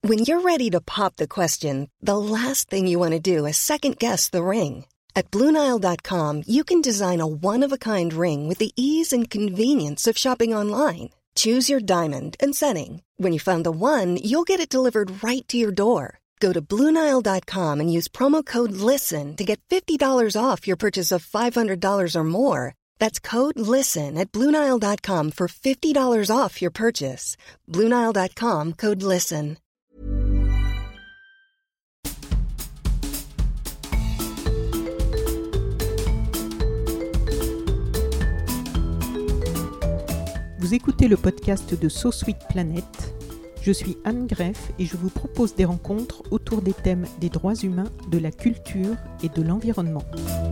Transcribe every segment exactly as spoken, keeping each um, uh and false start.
When you're ready to pop the question, the last thing you want to do is second-guess the ring. At Blue Nile dot com, you can design a one-of-a-kind ring with the ease and convenience of shopping online. Choose your diamond and setting. When you find the one, you'll get it delivered right to your door. Go to Blue Nile dot com and use promo code LISTEN to get fifty dollars off your purchase of five hundred dollars or more. That's code LISTEN at Blue Nile dot com for fifty dollars off your purchase. Blue Nile dot com, code LISTEN. Vous écoutez le podcast de So Sweet Planet. Je suis Anne Greff et je vous propose des rencontres autour des thèmes des droits humains, de la culture et de l'environnement.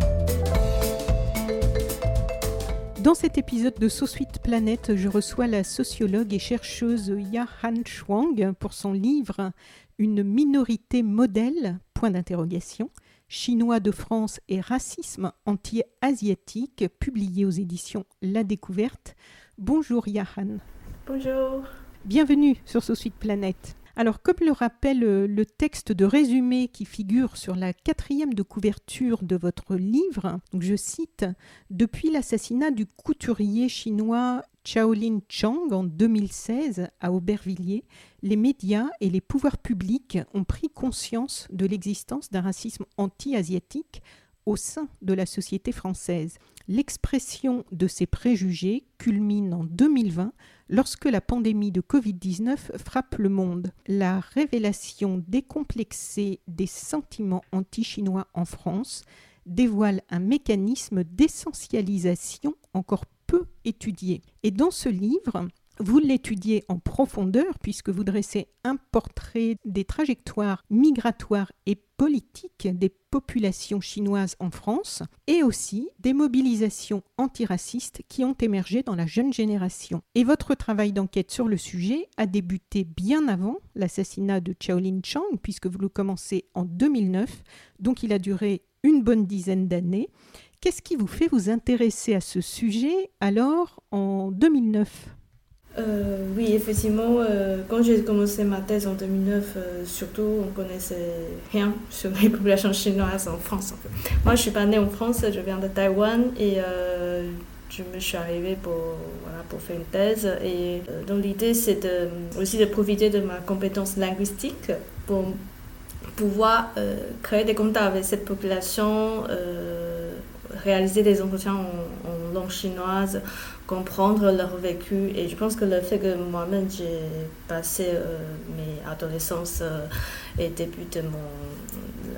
Dans cet épisode de So Sweet Planet, je reçois la sociologue et chercheuse Ya-Han Chuang pour son livre « Une minorité modèle ?» point d'interrogation, Chinois de France et racisme anti-asiatique, publié aux éditions La Découverte. Bonjour Ya-Han. Bonjour. Bienvenue sur So Sweet Planet. Alors, comme le rappelle le texte de résumé qui figure sur la quatrième de couverture de votre livre, donc je cite « Depuis l'assassinat du couturier chinois Shaolin Chang en deux mille seize à Aubervilliers, les médias et les pouvoirs publics ont pris conscience de l'existence d'un racisme anti-asiatique au sein de la société française. L'expression de ces préjugés culmine en deux mille vingt lorsque la pandémie de covid dix-neuf frappe le monde. La révélation décomplexée des sentiments anti-chinois en France dévoile un mécanisme d'essentialisation encore peu étudié. Et dans ce livre, vous l'étudiez en profondeur puisque vous dressez un portrait des trajectoires migratoires et politiques des populations chinoises en France et aussi des mobilisations antiracistes qui ont émergé dans la jeune génération. Et votre travail d'enquête sur le sujet a débuté bien avant l'assassinat de Shaolin Chang puisque vous le commencez en deux mille neuf, donc il a duré une bonne dizaine d'années. Qu'est-ce qui vous fait vous intéresser à ce sujet alors en deux mille neuf ? Euh, oui, effectivement, euh, quand j'ai commencé ma thèse en deux mille neuf, euh, surtout, on ne connaissait rien sur les populations chinoises en France. En fait. Moi, je ne suis pas née en France, je viens de Taïwan et euh, je me suis arrivée pour, voilà, pour faire une thèse. Et euh, donc, l'idée, c'est de, aussi de profiter de ma compétence linguistique pour pouvoir euh, créer des contacts avec cette population, euh, réaliser des entretiens en, en langue chinoise, comprendre leur vécu. Et je pense que le fait que moi-même j'ai passé euh, mes adolescences euh, et début de mon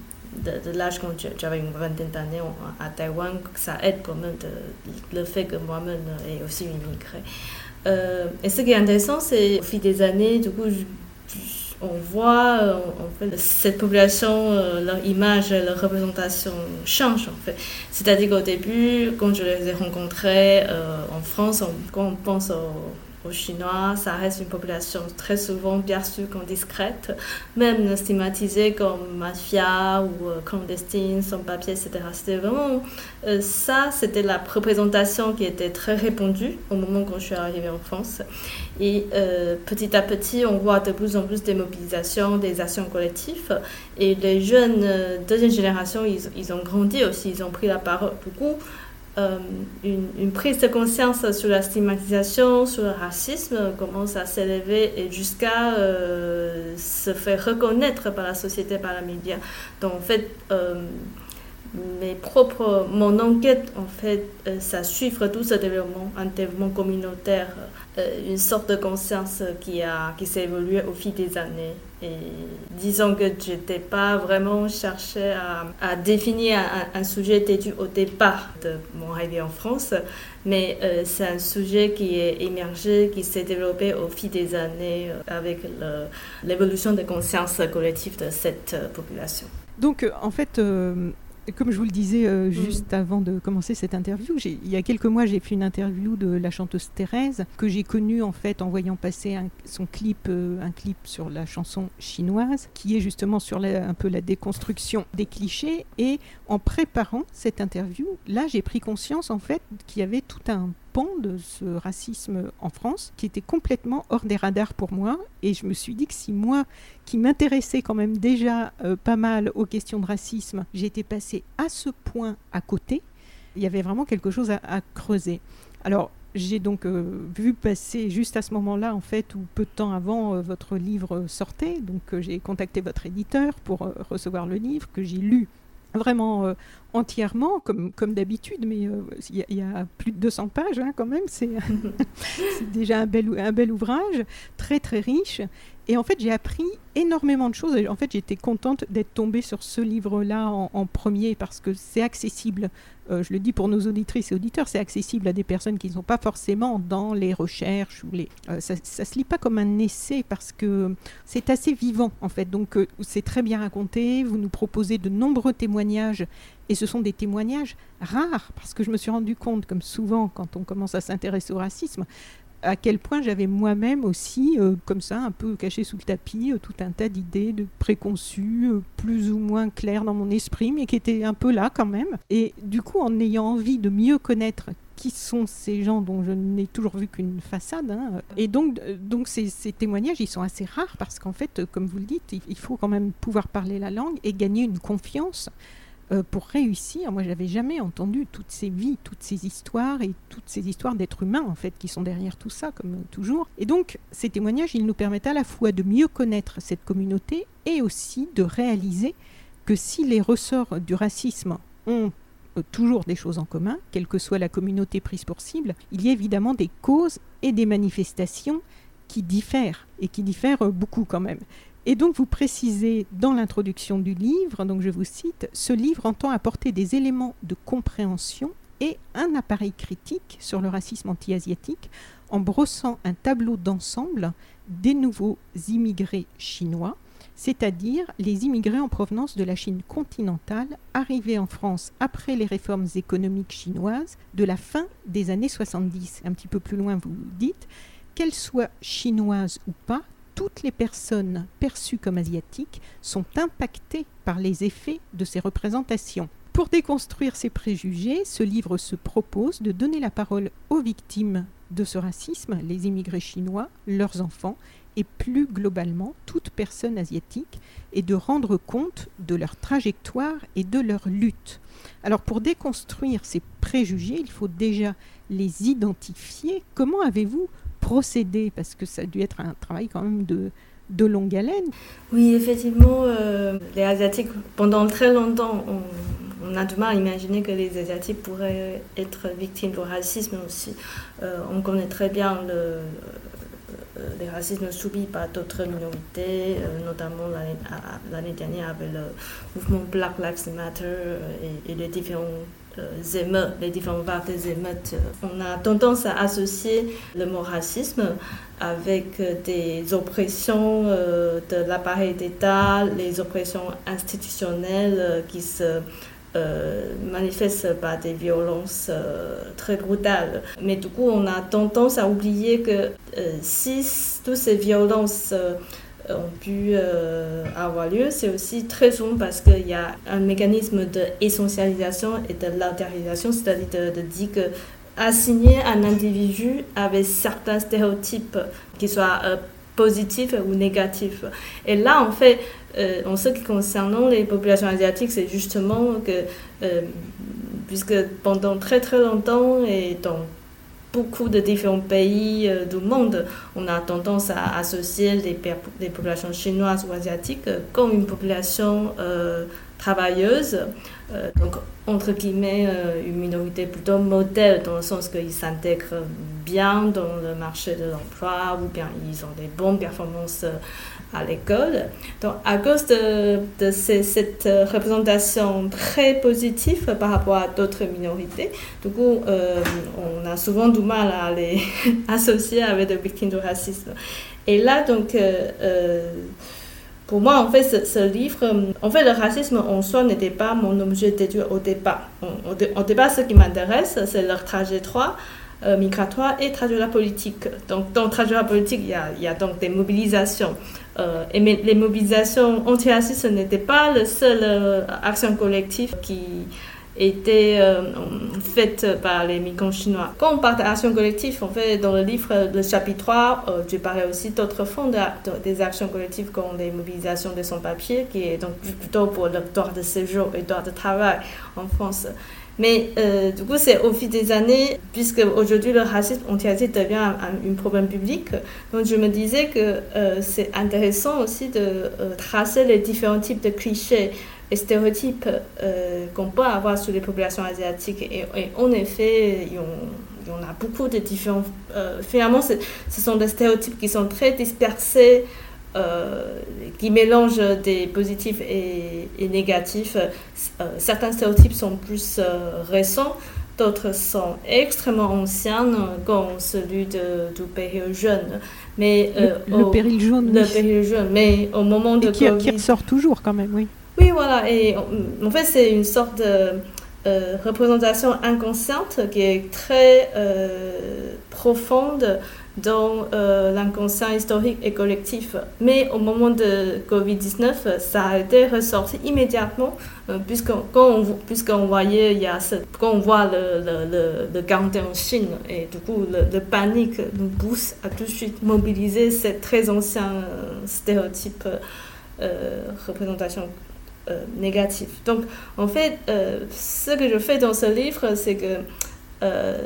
de, de l'âge quand j'avais une vingtaine d'années à Taïwan, ça aide quand même de, le fait que moi-même ai aussi immigré. Euh, et ce qui est intéressant, c'est au fil des années, du coup, je, je, on voit euh, en fait, cette population, euh, leur image, leur représentation change en fait. C'est-à-dire qu'au début, quand je les ai rencontrés euh, en France, on, quand on pense aux, aux Chinois, ça reste une population très souvent perçue comme discrète, même stigmatisée comme mafia ou euh, clandestine, sans papier, et cetera. C'était vraiment euh, ça, c'était la représentation qui était très répandue au moment quand je suis arrivée en France. Et euh, petit à petit, on voit de plus en plus des mobilisations, des actions collectives. Et les jeunes euh, deuxième génération, ils, ils ont grandi aussi, ils ont pris la parole. Beaucoup, euh, une, une prise de conscience sur la stigmatisation, sur le racisme commence à s'élever et jusqu'à euh, se faire reconnaître par la société, par les médias. Donc en fait, euh, mes propres, mon enquête, en fait, euh, ça suivre tout ce développement, un développement communautaire, euh, une sorte de conscience qui, a, qui s'est évoluée au fil des années. Et disons que je n'étais pas vraiment cherché à, à définir un, un sujet d'étude au départ de mon arrivée en France, mais euh, c'est un sujet qui est émergé, qui s'est développé au fil des années euh, avec le, l'évolution de conscience collective de cette euh, population. Donc, en fait... Euh... Comme je vous le disais euh, juste mmh. avant de commencer cette interview, j'ai, il y a quelques mois, j'ai fait une interview de la chanteuse Thérèse, que j'ai connue en fait en voyant passer un, son clip, euh, un clip sur la chanson chinoise, qui est justement sur la, un peu la déconstruction des clichés. Et en préparant cette interview, là, j'ai pris conscience en fait qu'il y avait tout un pan de ce racisme en France qui était complètement hors des radars pour moi. Et je me suis dit que si moi, qui m'intéressais quand même déjà euh, pas mal aux questions de racisme, j'étais passée à ce point à côté, il y avait vraiment quelque chose à, à creuser. Alors, j'ai donc euh, vu passer juste à ce moment-là, en fait, ou peu de temps avant, euh, votre livre sortait. Donc, euh, j'ai contacté votre éditeur pour euh, recevoir le livre que j'ai lu vraiment euh, entièrement, comme, comme d'habitude, mais il euh, y, y a plus de deux cents pages hein, quand même. C'est, c'est déjà un bel, un bel ouvrage, très très riche. Et en fait, j'ai appris énormément de choses. En fait, j'étais contente d'être tombée sur ce livre-là en, en premier parce que c'est accessible. Euh, je le dis pour nos auditrices et auditeurs, c'est accessible à des personnes qui ne sont pas forcément dans les recherches. Ou les, euh, ça ne se lit pas comme un essai parce que c'est assez vivant, en fait. Donc, euh, c'est très bien raconté. Vous nous proposez de nombreux témoignages. Et ce sont des témoignages rares parce que je me suis rendu compte, comme souvent quand on commence à s'intéresser au racisme, à quel point j'avais moi-même aussi, euh, comme ça, un peu caché sous le tapis, euh, tout un tas d'idées, de préconçues, euh, plus ou moins claires dans mon esprit, mais qui étaient un peu là quand même. Et du coup, en ayant envie de mieux connaître qui sont ces gens dont je n'ai toujours vu qu'une façade, hein, et donc, euh, donc ces, ces témoignages, ils sont assez rares parce qu'en fait, comme vous le dites, il, il faut quand même pouvoir parler la langue et gagner une confiance Euh, pour réussir. Moi, je n'avais jamais entendu toutes ces vies, toutes ces histoires et toutes ces histoires d'êtres humains, en fait, qui sont derrière tout ça, comme toujours. Et donc, ces témoignages, ils nous permettent à la fois de mieux connaître cette communauté et aussi de réaliser que si les ressorts du racisme ont euh, toujours des choses en commun, quelle que soit la communauté prise pour cible, il y a évidemment des causes et des manifestations qui diffèrent, et qui diffèrent beaucoup quand même. Et donc, vous précisez dans l'introduction du livre, donc je vous cite, « Ce livre entend apporter des éléments de compréhension et un appareil critique sur le racisme anti-asiatique en brossant un tableau d'ensemble des nouveaux immigrés chinois, c'est-à-dire les immigrés en provenance de la Chine continentale arrivés en France après les réformes économiques chinoises de la fin des années soixante-dix. » Un petit peu plus loin, vous dites « Qu'elles soient chinoises ou pas, toutes les personnes perçues comme asiatiques sont impactées par les effets de ces représentations. » Pour déconstruire ces préjugés, ce livre se propose de donner la parole aux victimes de ce racisme, les immigrés chinois, leurs enfants, et plus globalement toute personne asiatique, et de rendre compte de leur trajectoire et de leur lutte. Alors pour déconstruire ces préjugés, il faut déjà les identifier. Comment avez-vous procédé, parce que ça a dû être un travail quand même de, de longue haleine. Oui, effectivement, euh, les Asiatiques, pendant très longtemps, on, on a du mal à imaginer que les Asiatiques pourraient être victimes de racisme aussi. Euh, on connaît très bien le, euh, les racismes subis par d'autres minorités, euh, notamment l'année, l'année dernière avec le mouvement Black Lives Matter et, et les différents Euh, émeutes, les différentes vagues des émeutes. On a tendance à associer le mot racisme avec des oppressions euh, de l'appareil d'État, les oppressions institutionnelles euh, qui se euh, manifestent par des violences euh, très brutales. Mais du coup, on a tendance à oublier que euh, si toutes ces violences euh, ont pu euh, avoir lieu, c'est aussi très souvent parce qu'il y a un mécanisme d'essentialisation et de l'intériorisation, c'est-à-dire de, de dire que assigner un individu avec certains stéréotypes, qu'ils soient euh, positifs ou négatifs. Et là, en fait, euh, en ce qui concerne les populations asiatiques, c'est justement que, euh, puisque pendant très très longtemps et dans beaucoup de différents pays euh, du monde, on a tendance à associer les, les populations chinoises ou asiatiques comme une population euh, travailleuse, euh, donc entre guillemets euh, une minorité plutôt modèle dans le sens qu'ils s'intègrent bien dans le marché de l'emploi ou bien ils ont des bonnes performances euh, à l'école. Donc à cause de, de ces, cette représentation très positive par rapport à d'autres minorités, du coup euh, on a souvent du mal à les associer avec des victimes de racisme. Et là donc euh, euh, pour moi, en fait, ce, ce livre, en fait, le racisme en soi n'était pas mon objet d'étude au départ. Au, au, au départ, ce qui m'intéresse, c'est leur trajectoire euh, migratoire et trajectoire politique. Donc, dans trajectoire politique, il y a, il y a donc des mobilisations. Euh, et mais les mobilisations anti-racistes, ce n'était pas la seule euh, action collective qui étaient euh, faites par les migrants chinois. Quand on parle d'action collective, en fait, dans le livre, le chapitre trois, euh, je parlais aussi d'autres formes de, de, des actions collectives comme les mobilisations de sans-papiers, qui est donc plutôt pour le droit de séjour et le droit de travail en France. Mais euh, du coup, c'est au fil des années, puisque aujourd'hui le racisme anti-asiatique devient un, un, un problème public, donc je me disais que euh, c'est intéressant aussi de euh, tracer les différents types de clichés et stéréotypes euh, qu'on peut avoir sur les populations asiatiques. Et, et en effet, il y, en, il y en a beaucoup de différents... Euh, finalement, ce sont des stéréotypes qui sont très dispersés, Euh, qui mélangent des positifs et, et négatifs. Euh, certains stéréotypes sont plus euh, récents, d'autres sont extrêmement anciens, comme celui de, du péril jaune. Mais, euh, le, le au, péril jaune, le oui. péril jaune. Mais au moment de et qui, Covid... qui ressort toujours quand même, oui. Oui, voilà. Et en fait, c'est une sorte de euh, représentation inconsciente qui est très euh, profonde dans euh, l'inconscient historique et collectif. Mais au moment de covid dix-neuf, ça a été ressorti immédiatement, euh, puisqu'on, quand on, puisqu'on voyait, il y a ce, quand on voit le, le, le, le quarantaine en Chine, et du coup, le, le panique nous pousse à tout de suite mobiliser ces très anciens stéréotypes, euh, représentations euh, négatives. Donc, en fait, euh, ce que je fais dans ce livre, c'est que euh,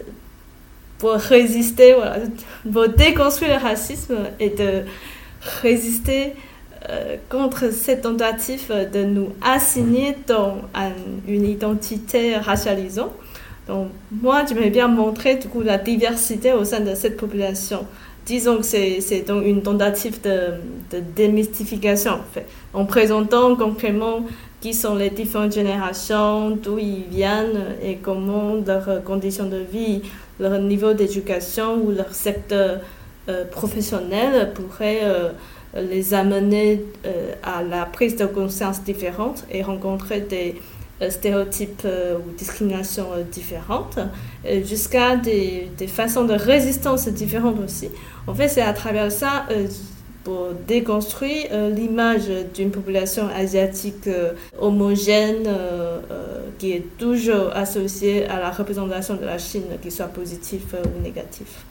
pour résister, voilà, pour déconstruire le racisme et de résister euh, contre cette tentative de nous assigner dans un, une identité racialisante. Donc, moi, j'aimerais bien montrer du coup la diversité au sein de cette population. Disons que c'est, c'est donc une tentative de, de démystification, en fait, en présentant concrètement qui sont les différentes générations, d'où ils viennent et comment leurs conditions de vie, leur niveau d'éducation ou leur secteur euh, professionnel pourrait euh, les amener euh, à la prise de conscience différente et rencontrer des euh, stéréotypes euh, ou discriminations euh, différentes, euh, jusqu'à des, des façons de résistance différentes aussi. En fait, c'est à travers ça, euh, pour déconstruire euh, l'image d'une population asiatique euh, homogène euh, euh, qui est toujours associée à la représentation de la Chine, qu'il soit positif euh, ou négatif.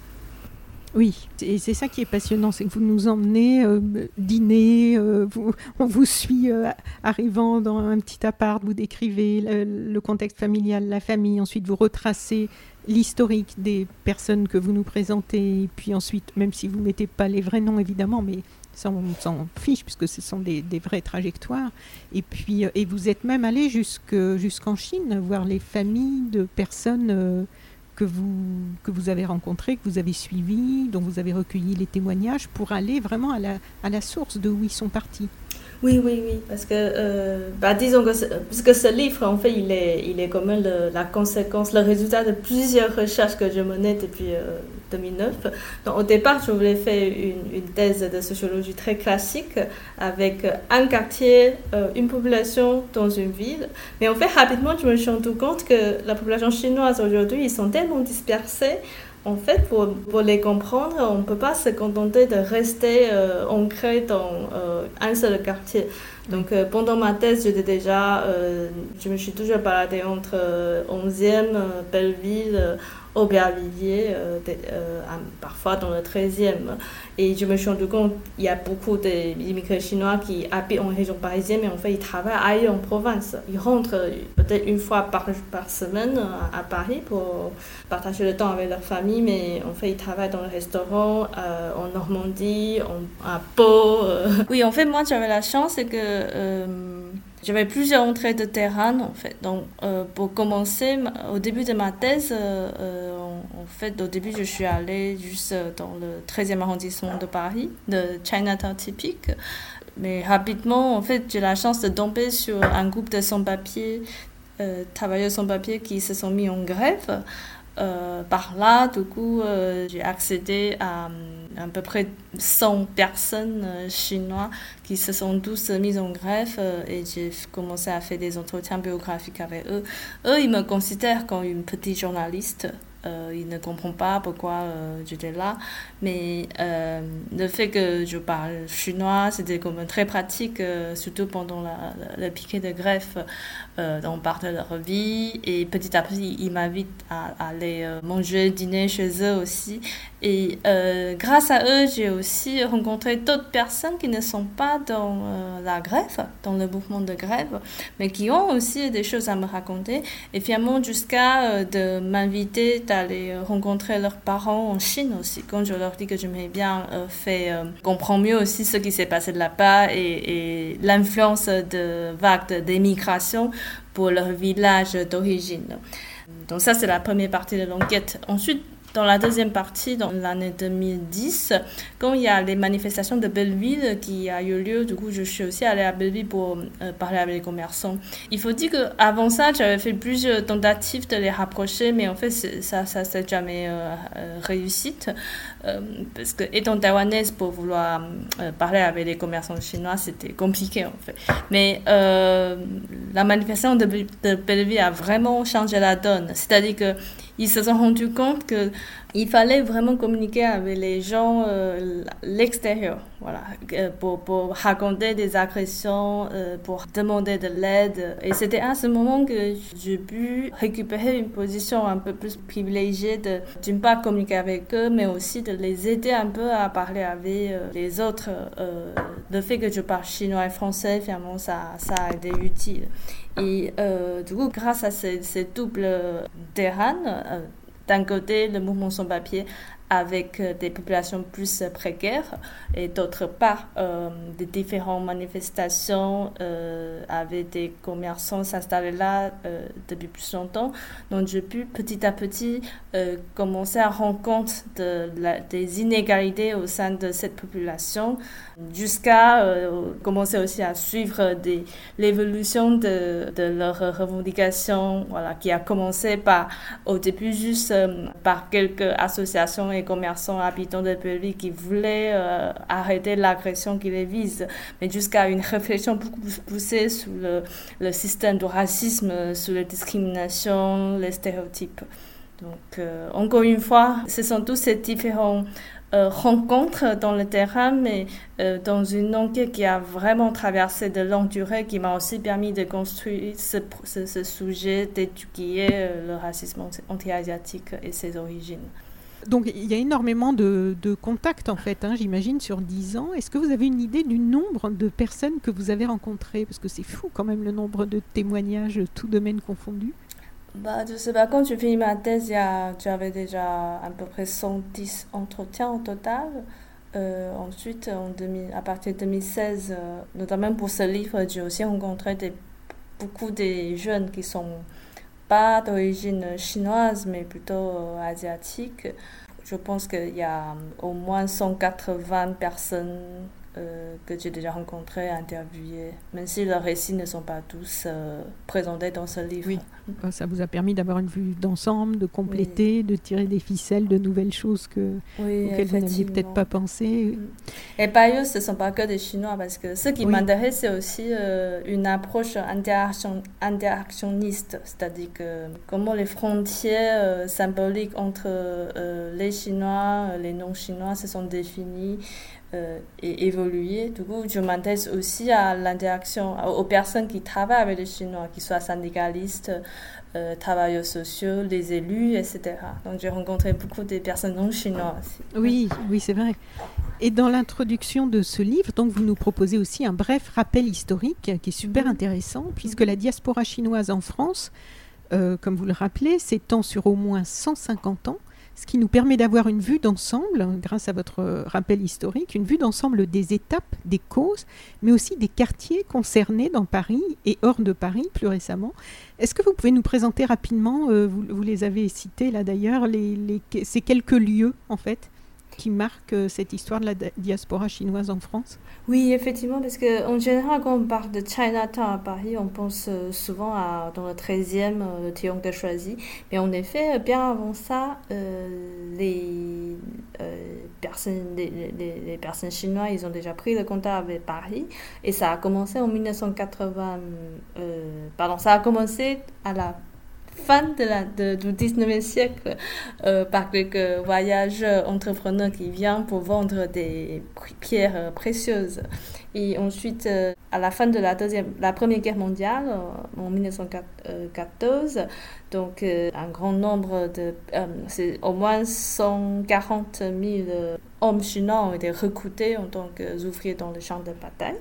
Oui, et c'est ça qui est passionnant, c'est que vous nous emmenez euh, dîner, euh, vous, on vous suit euh, arrivant dans un petit appart, vous décrivez le, le contexte familial, la famille, ensuite vous retracez l'historique des personnes que vous nous présentez, et puis ensuite, même si vous ne mettez pas les vrais noms évidemment, mais ça on s'en fiche puisque ce sont des, des vraies trajectoires, et puis et vous êtes même allé jusque, jusqu'en Chine, voir les familles de personnes euh, que vous, que vous avez rencontrés, que vous avez suivis, dont vous avez recueilli les témoignages pour aller vraiment à la, à la source de où ils sont partis. Oui, oui, oui, parce que, euh, bah, disons que, ce, puisque ce livre, en fait, il est, il est comme le, la conséquence, le résultat de plusieurs recherches que je menais depuis euh, deux mille neuf. Donc, au départ, je voulais faire une, une thèse de sociologie très classique avec un quartier, euh, une population dans une ville. Mais en fait, rapidement, je me suis rendu compte que la population chinoise aujourd'hui, ils sont tellement dispersés. En fait, pour, pour les comprendre, on ne peut pas se contenter de rester euh, ancré dans euh, un seul quartier. Donc, euh, pendant ma thèse, j'étais déjà, euh, je me suis toujours baladée entre euh, onzième, euh, Belleville, euh, Aubervilliers, euh, euh, parfois dans le treizième. Et je me suis rendu compte qu'il y a beaucoup d'immigrés chinois qui habitent en région parisienne, mais en fait, ils travaillent ailleurs en province. Ils rentrent peut-être une fois par, par semaine à, à Paris pour partager le temps avec leur famille, mais en fait, ils travaillent dans le restaurant euh, en Normandie, en, à Pau. Euh. Oui, en fait, moi, j'avais la chance, c'est que euh, j'avais plusieurs entrées de terrain, en fait. Donc, euh, pour commencer, au début de ma thèse, euh, en, en fait, au début, je suis allée juste dans le treizième arrondissement de Paris, de Chinatown typique. Mais rapidement, en fait, j'ai la chance de tomber sur un groupe de sans-papiers, euh, travailleurs sans-papiers qui se sont mis en grève. Euh, par là, du coup, euh, j'ai accédé à, à peu près cent personnes euh, chinoises qui se sont tous mises en grève euh, et j'ai commencé à faire des entretiens biographiques avec eux. Eux, ils me considèrent comme une petite journaliste Euh, il ne comprend pas pourquoi euh, j'étais là. Mais euh, le fait que je parle chinois, c'était comme très pratique, euh, surtout pendant la, la, le piquet de greffe. Euh, on partait de leur vie. Et petit à petit, ils m'invitent à, à aller euh, manger, dîner chez eux aussi. Et euh, grâce à eux, j'ai aussi rencontré d'autres personnes qui ne sont pas dans euh, la greffe, dans le mouvement de grève, mais qui ont aussi des choses à me raconter. Et finalement, jusqu'à euh, de m'inviter à aller rencontrer leurs parents en Chine aussi. Quand je leur dis que je m'ai bien euh, fait euh, comprendre mieux aussi ce qui s'est passé de là-bas et, et l'influence de vagues d'émigration pour leur village d'origine. Donc ça, c'est la première partie de l'enquête. Ensuite, dans la deuxième partie, dans l'année deux mille dix, quand il y a les manifestations de Belleville qui a eu lieu, du coup, je suis aussi allée à Belleville pour euh, parler avec les commerçants. Il faut dire qu'avant ça, j'avais fait plusieurs tentatives de les rapprocher, mais en fait, ça, ça s'est jamais euh, réussi. Euh, parce que, étant taïwanaise, pour vouloir euh, parler avec les commerçants chinois, c'était compliqué, en fait. Mais euh, la manifestation de, de Belleville a vraiment changé la donne. C'est-à-dire que ils se sont rendus compte qu'il fallait vraiment communiquer avec les gens euh, l'extérieur, voilà, pour, pour raconter des agressions, euh, pour demander de l'aide. Et c'était à ce moment que j'ai pu récupérer une position un peu plus privilégiée de, d'une part, communiquer avec eux, mais aussi de les aider un peu à parler avec euh, les autres. Euh, le fait que je parle chinois et français, finalement, ça, ça a été utile. Et euh, du coup, grâce à ces, ces doubles terrains, euh, d'un côté, le mouvement sans-papier avec euh, des populations plus précaires et d'autre part, euh, des différentes manifestations euh, avec des commerçants s'installer là euh, depuis plus longtemps. Donc, j'ai pu petit à petit euh, commencer à rendre compte de la, des inégalités au sein de cette population jusqu'à euh, commencer aussi à suivre des, l'évolution de, de leurs revendications, voilà, qui a commencé par, au début juste euh, par quelques associations et commerçants habitants de Belleville qui voulaient euh, arrêter l'agression qui les vise, mais jusqu'à une réflexion beaucoup plus poussée sur le, le système de racisme, sur les discriminations, les stéréotypes. Donc, euh, encore une fois, ce sont tous ces différents euh, rencontres dans le terrain, mais euh, dans une enquête qui a vraiment traversé de longue durée, qui m'a aussi permis de construire ce, ce, ce sujet, d'étudier euh, le racisme anti-asiatique et ses origines. Donc, il y a énormément de, de contacts, en fait, hein, j'imagine, sur dix ans. Est-ce que vous avez une idée du nombre de personnes que vous avez rencontrées ? Parce que c'est fou, quand même, le nombre de témoignages, tout domaine confondu. Bah, je sais pas, quand j'ai fini ma thèse, il y a, j'avais déjà à peu près cent dix entretiens au total. Euh, ensuite, en deux mille, à partir de deux mille seize, euh, notamment pour ce livre, j'ai aussi rencontré des, beaucoup de jeunes qui sont pas d'origine chinoise, mais plutôt euh, asiatique. Je pense qu'il y a au moins cent quatre-vingts personnes euh, que j'ai déjà rencontrées, interviewées, même si leurs récits ne sont pas tous euh, présentés dans ce livre. Oui, ça vous a permis d'avoir une vue d'ensemble, de compléter, oui. de tirer des ficelles, de nouvelles choses que, oui, auxquelles vous n'aviez peut-être pas pensé. Et par ailleurs, ce ne sont pas que des Chinois, parce que ce qui oui. m'intéresse, c'est aussi euh, une approche interaction, interactionniste, c'est-à-dire que comment les frontières euh, symboliques entre euh, les Chinois, les non-Chinois se sont définies euh, et évoluées. Du coup, je m'intéresse aussi à l'interaction, aux personnes qui travaillent avec les Chinois, qu'ils soient syndicalistes, euh, travailleurs sociaux, les élus, et cetera. Donc, j'ai rencontré beaucoup de personnes non chinoises aussi. Oui, oui, c'est vrai. Et dans l'introduction de ce livre, donc, vous nous proposez aussi un bref rappel historique qui est super intéressant, puisque la diaspora chinoise en France, euh, comme vous le rappelez, s'étend sur au moins cent cinquante ans, ce qui nous permet d'avoir une vue d'ensemble, grâce à votre rappel historique, une vue d'ensemble des étapes, des causes, mais aussi des quartiers concernés dans Paris et hors de Paris plus récemment. Est-ce que vous pouvez nous présenter rapidement, euh, vous, vous les avez cités là d'ailleurs, les, les, ces quelques lieux en fait qui marquent euh, cette histoire de la diaspora chinoise en France ? Oui, effectivement, parce qu'en général, quand on parle de Chinatown à Paris, on pense euh, souvent à, dans le treizième, euh, le triangle de Choisy. Mais en effet, bien avant ça, euh, les, euh, personnes, les, les, les personnes chinoises, ils ont déjà pris le contact avec Paris. Et ça a commencé en mille neuf cent quatre-vingts. Euh, pardon, ça a commencé à la fin de la, de, du dix-neuvième siècle euh, par quelques voyageurs entrepreneurs qui viennent pour vendre des pierres précieuses. Et ensuite, euh, à la fin de la, deuxième, la Première Guerre mondiale, euh, en mille neuf cent quatorze, donc euh, un grand nombre de... Euh, c'est au moins cent quarante mille euh, hommes chinois ont été recrutés en tant qu'ouvriers dans le champ de bataille.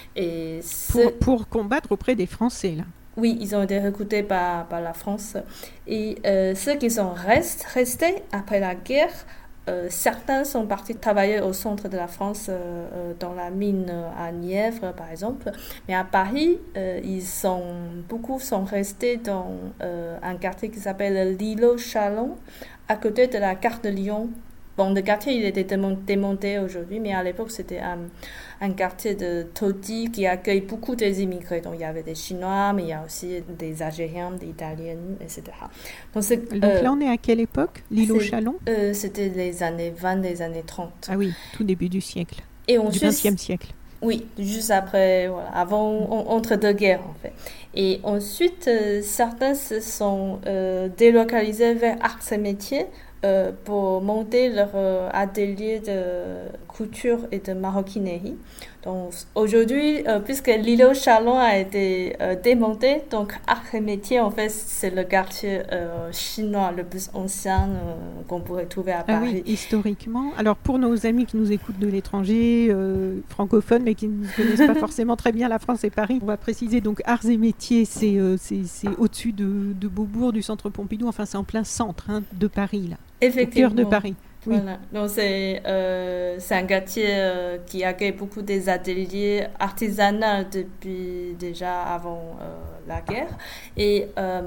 Et pour, pour combattre auprès des Français, là. Oui, ils ont été recrutés par, par la France. Et euh, ceux qui sont rest, restés après la guerre, euh, certains sont partis travailler au centre de la France, euh, dans la mine à Nièvre, par exemple. Mais à Paris, euh, ils sont, beaucoup sont restés dans euh, un quartier qui s'appelle l'îlot Chalon, à côté de la gare de Lyon. Bon, le quartier, il était démonté aujourd'hui, mais à l'époque, c'était un, un quartier de taudis qui accueille beaucoup des immigrés. Donc, il y avait des Chinois, mais il y a aussi des Algériens, des Italiens, et cetera. Donc, Donc euh, là, on est à quelle époque, l'îlot Chalon euh, C'était les années vingt, les années trente. Ah oui, tout début du siècle, et du vingtième siècle. Oui, juste après, voilà, avant, on, entre deux guerres, en fait. Et ensuite, euh, certains se sont euh, délocalisés vers arts et métiers, Euh, pour monter leur euh, atelier de couture et de maroquinerie. Donc aujourd'hui, euh, puisque l'îlot Chalon a été euh, démonté, donc Arts et Métiers, en fait, c'est le quartier euh, chinois le plus ancien euh, qu'on pourrait trouver à Paris. Ah oui, historiquement. Alors pour nos amis qui nous écoutent de l'étranger, euh, francophones, mais qui ne connaissent pas forcément très bien la France et Paris, on va préciser donc Arts et Métiers, c'est, euh, c'est, c'est au-dessus de, de Beaubourg, du centre Pompidou, enfin c'est en plein centre hein, de Paris, là. Effectivement. Au cœur de Paris. Oui. Voilà. Donc c'est, euh, c'est un quartier euh, qui accueille beaucoup des ateliers artisanaux depuis déjà avant euh, la guerre. Et euh,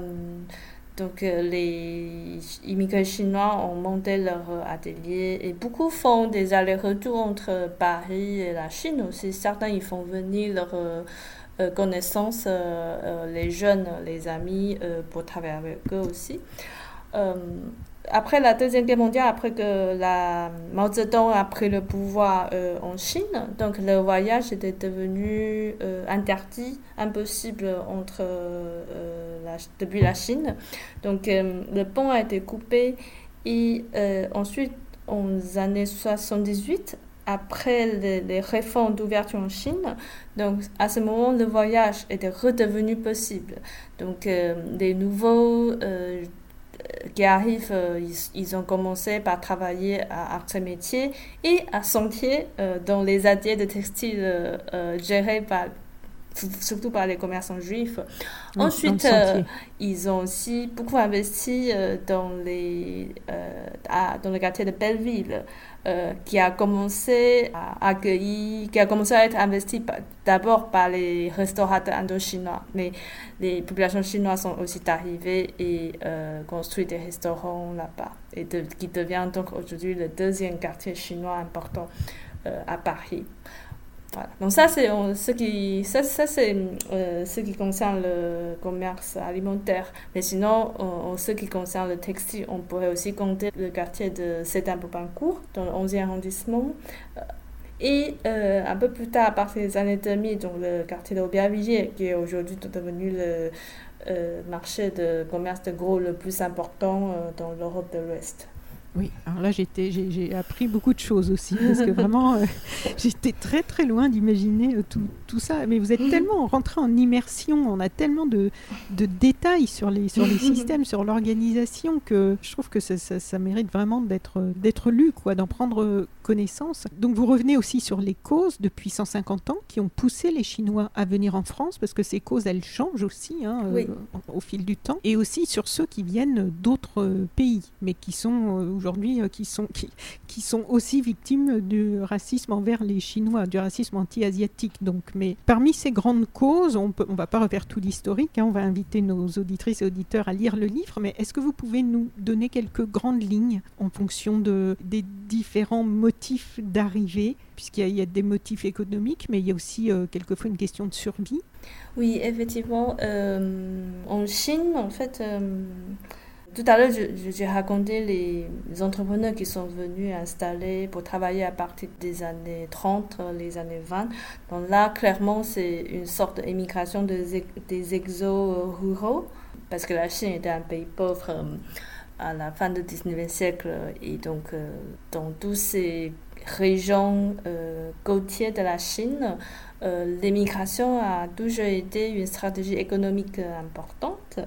donc euh, les immigrés chinois ont monté leur atelier et beaucoup font des allers-retours entre Paris et la Chine aussi. Certains ils font venir leurs euh, connaissances, euh, euh, les jeunes, les amis, euh, pour travailler avec eux aussi. Euh, Après la Deuxième Guerre mondiale, après que la Mao Zedong a pris le pouvoir euh, en Chine, donc le voyage était devenu euh, interdit, impossible entre, euh, la, depuis la Chine. Donc euh, le pont a été coupé et euh, ensuite, en années soixante-dix-huit, après les, les réformes d'ouverture en Chine, donc à ce moment, le voyage était redevenu possible. Donc euh, les nouveaux... Euh, qui arrivent, euh, ils, ils ont commencé par travailler à Arts et Métiers et à Sentier, euh, dans les ateliers de textile euh, euh, gérés par, surtout par les commerçants juifs. Oui, ensuite, euh, ils ont aussi beaucoup investi euh, dans, les, euh, à, dans le quartier de Belleville, euh, qui a commencé à accueillir, qui a commencé à être investi par, d'abord par les restaurateurs indo-chinois, mais les populations chinoises sont aussi arrivées et euh, construit des restaurants là-bas, et de, qui devient donc aujourd'hui le deuxième quartier chinois important euh, à Paris. Voilà. Donc ça, c'est on, ce qui, ça, ça, c'est, euh, ce qui concerne le commerce alimentaire. Mais sinon, en, en ce qui concerne le textile, on pourrait aussi compter le quartier de Sédan-Boubancourt, dans le onzième arrondissement. Et euh, un peu plus tard, à partir des années deux mille, donc le quartier d'Aubervilliers, qui est aujourd'hui devenu le euh, marché de commerce de gros le plus important euh, dans l'Europe de l'Ouest. Oui, alors là j'étais, j'ai, j'ai appris beaucoup de choses aussi, parce que vraiment euh, j'étais très très loin d'imaginer euh, tout, tout ça. Mais vous êtes tellement rentré en immersion, on a tellement de, de détails sur les, sur les systèmes, sur l'organisation, que je trouve que ça, ça, ça mérite vraiment d'être, d'être lu, quoi, d'en prendre connaissance. Donc vous revenez aussi sur les causes depuis cent cinquante ans qui ont poussé les Chinois à venir en France, parce que ces causes elles changent aussi hein, oui. euh, au fil du temps, et aussi sur ceux qui viennent d'autres pays, mais qui sont euh, aujourd'hui euh, qui sont qui, qui sont aussi victimes du racisme envers les Chinois, du racisme anti-asiatique. Donc, mais parmi ces grandes causes, on peut, on va pas refaire tout l'historique, hein, on va inviter nos auditrices et auditeurs à lire le livre, mais est-ce que vous pouvez nous donner quelques grandes lignes en fonction de des différents motifs d'arrivée, puisqu'il y a, il y a des motifs économiques, mais il y a aussi euh, quelquefois une question de survie. Oui, effectivement, euh, en Chine, en fait. Euh... Tout à l'heure, je, j'ai raconté les, les entrepreneurs qui sont venus installer pour travailler à partir des années trente, les années vingt. Donc là, clairement, c'est une sorte d'émigration des, des exos ruraux. parce que la Chine était un pays pauvre euh, à la fin du dix-neuvième siècle, et donc euh, dans toutes ces régions euh, côtières de la Chine, euh, l'immigration a toujours été une stratégie économique importante,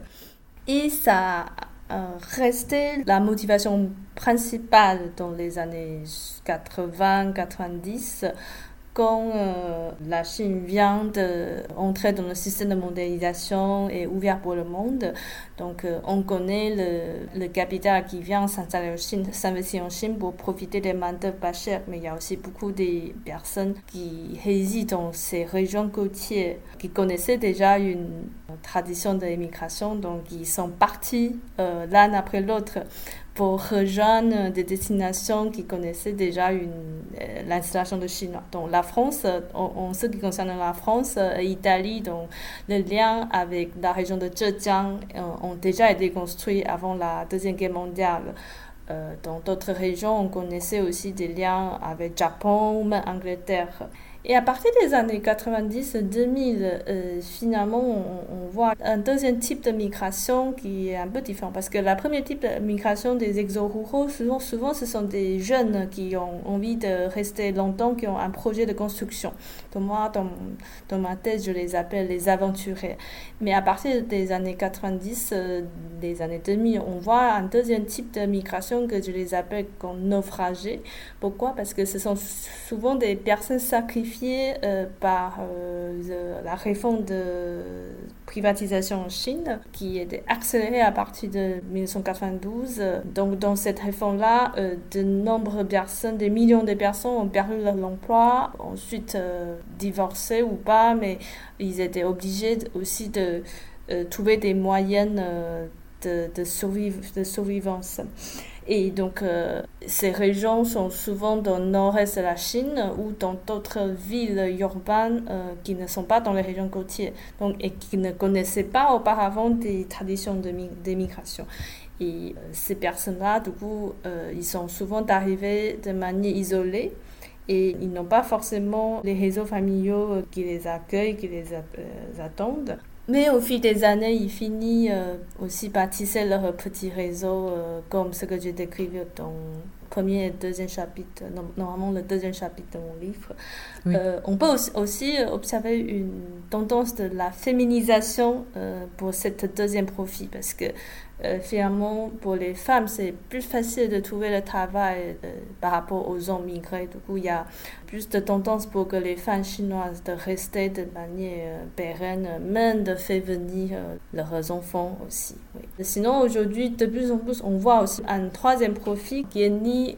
et ça a resté la motivation principale dans les années quatre-vingts quatre-vingt-dix, quand euh, la Chine vient d'entrer dans le système de mondialisation et ouvert pour le monde. Donc euh, on connaît le, le capital qui vient s'installer en Chine, s'investir en Chine pour profiter des main-d'œuvre pas chères, mais il y a aussi beaucoup de personnes qui résident dans ces régions côtières, qui connaissaient déjà une tradition de l'immigration, donc ils sont partis euh, l'un après l'autre pour rejoindre des destinations qui connaissaient déjà une, euh, l'installation de Chinois. Donc la France, en, en ce qui concerne la France et l'Italie, donc le lien avec la région de Zhejiang euh, ont déjà été construits avant la Deuxième Guerre mondiale. Euh, dans d'autres régions, on connaissait aussi des liens avec le Japon, même Angleterre. Et à partir des années quatre-vingt-dix deux mille, euh, finalement, on, on voit un deuxième type de migration qui est un peu différent. Parce que la première type de migration des exo-ruraux, souvent, souvent, ce sont des jeunes qui ont envie de rester longtemps, qui ont un projet de construction. Donc moi, dans, dans ma thèse, je les appelle les aventuriers. Mais à partir des années quatre-vingt-dix, euh, des années deux mille, on voit un deuxième type de migration que je les appelle comme naufragés. Pourquoi? Parce que ce sont souvent des personnes sacrifiées Euh, par euh, la réforme de privatisation en Chine qui était accélérée à partir de dix-neuf cent quatre-vingt-douze. Donc dans cette réforme-là, euh, de nombreuses personnes, des millions de personnes ont perdu leur emploi, ensuite euh, divorcé ou pas, mais ils étaient obligés aussi de euh, trouver des moyens euh, de, de, surviv- de survivance. Et donc, euh, ces régions sont souvent dans le nord-est de la Chine ou dans d'autres villes urbaines euh, qui ne sont pas dans les régions côtières, donc, et qui ne connaissaient pas auparavant des traditions de mi- d'immigration. Et euh, ces personnes-là, du coup, euh, ils sont souvent arrivés de manière isolée et ils n'ont pas forcément les réseaux familiaux qui les accueillent, qui les a- euh, attendent. Mais au fil des années, ils finissent euh, aussi par tisser leur petit réseau, euh, comme ce que j'ai décrit dans le premier et deuxième chapitre, normalement le deuxième chapitre de mon livre. Oui. Euh, on peut aussi, aussi observer une tendance de la féminisation euh, pour cette deuxième profil, parce que euh, finalement, pour les femmes, c'est plus facile de trouver le travail euh, par rapport aux hommes migrés. Du coup, il y a plus de tendance pour que les femmes chinoises de rester de manière euh, pérenne, même de faire venir euh, leurs enfants aussi. Oui. Sinon, aujourd'hui, de plus en plus, on voit aussi un troisième profil qui est ni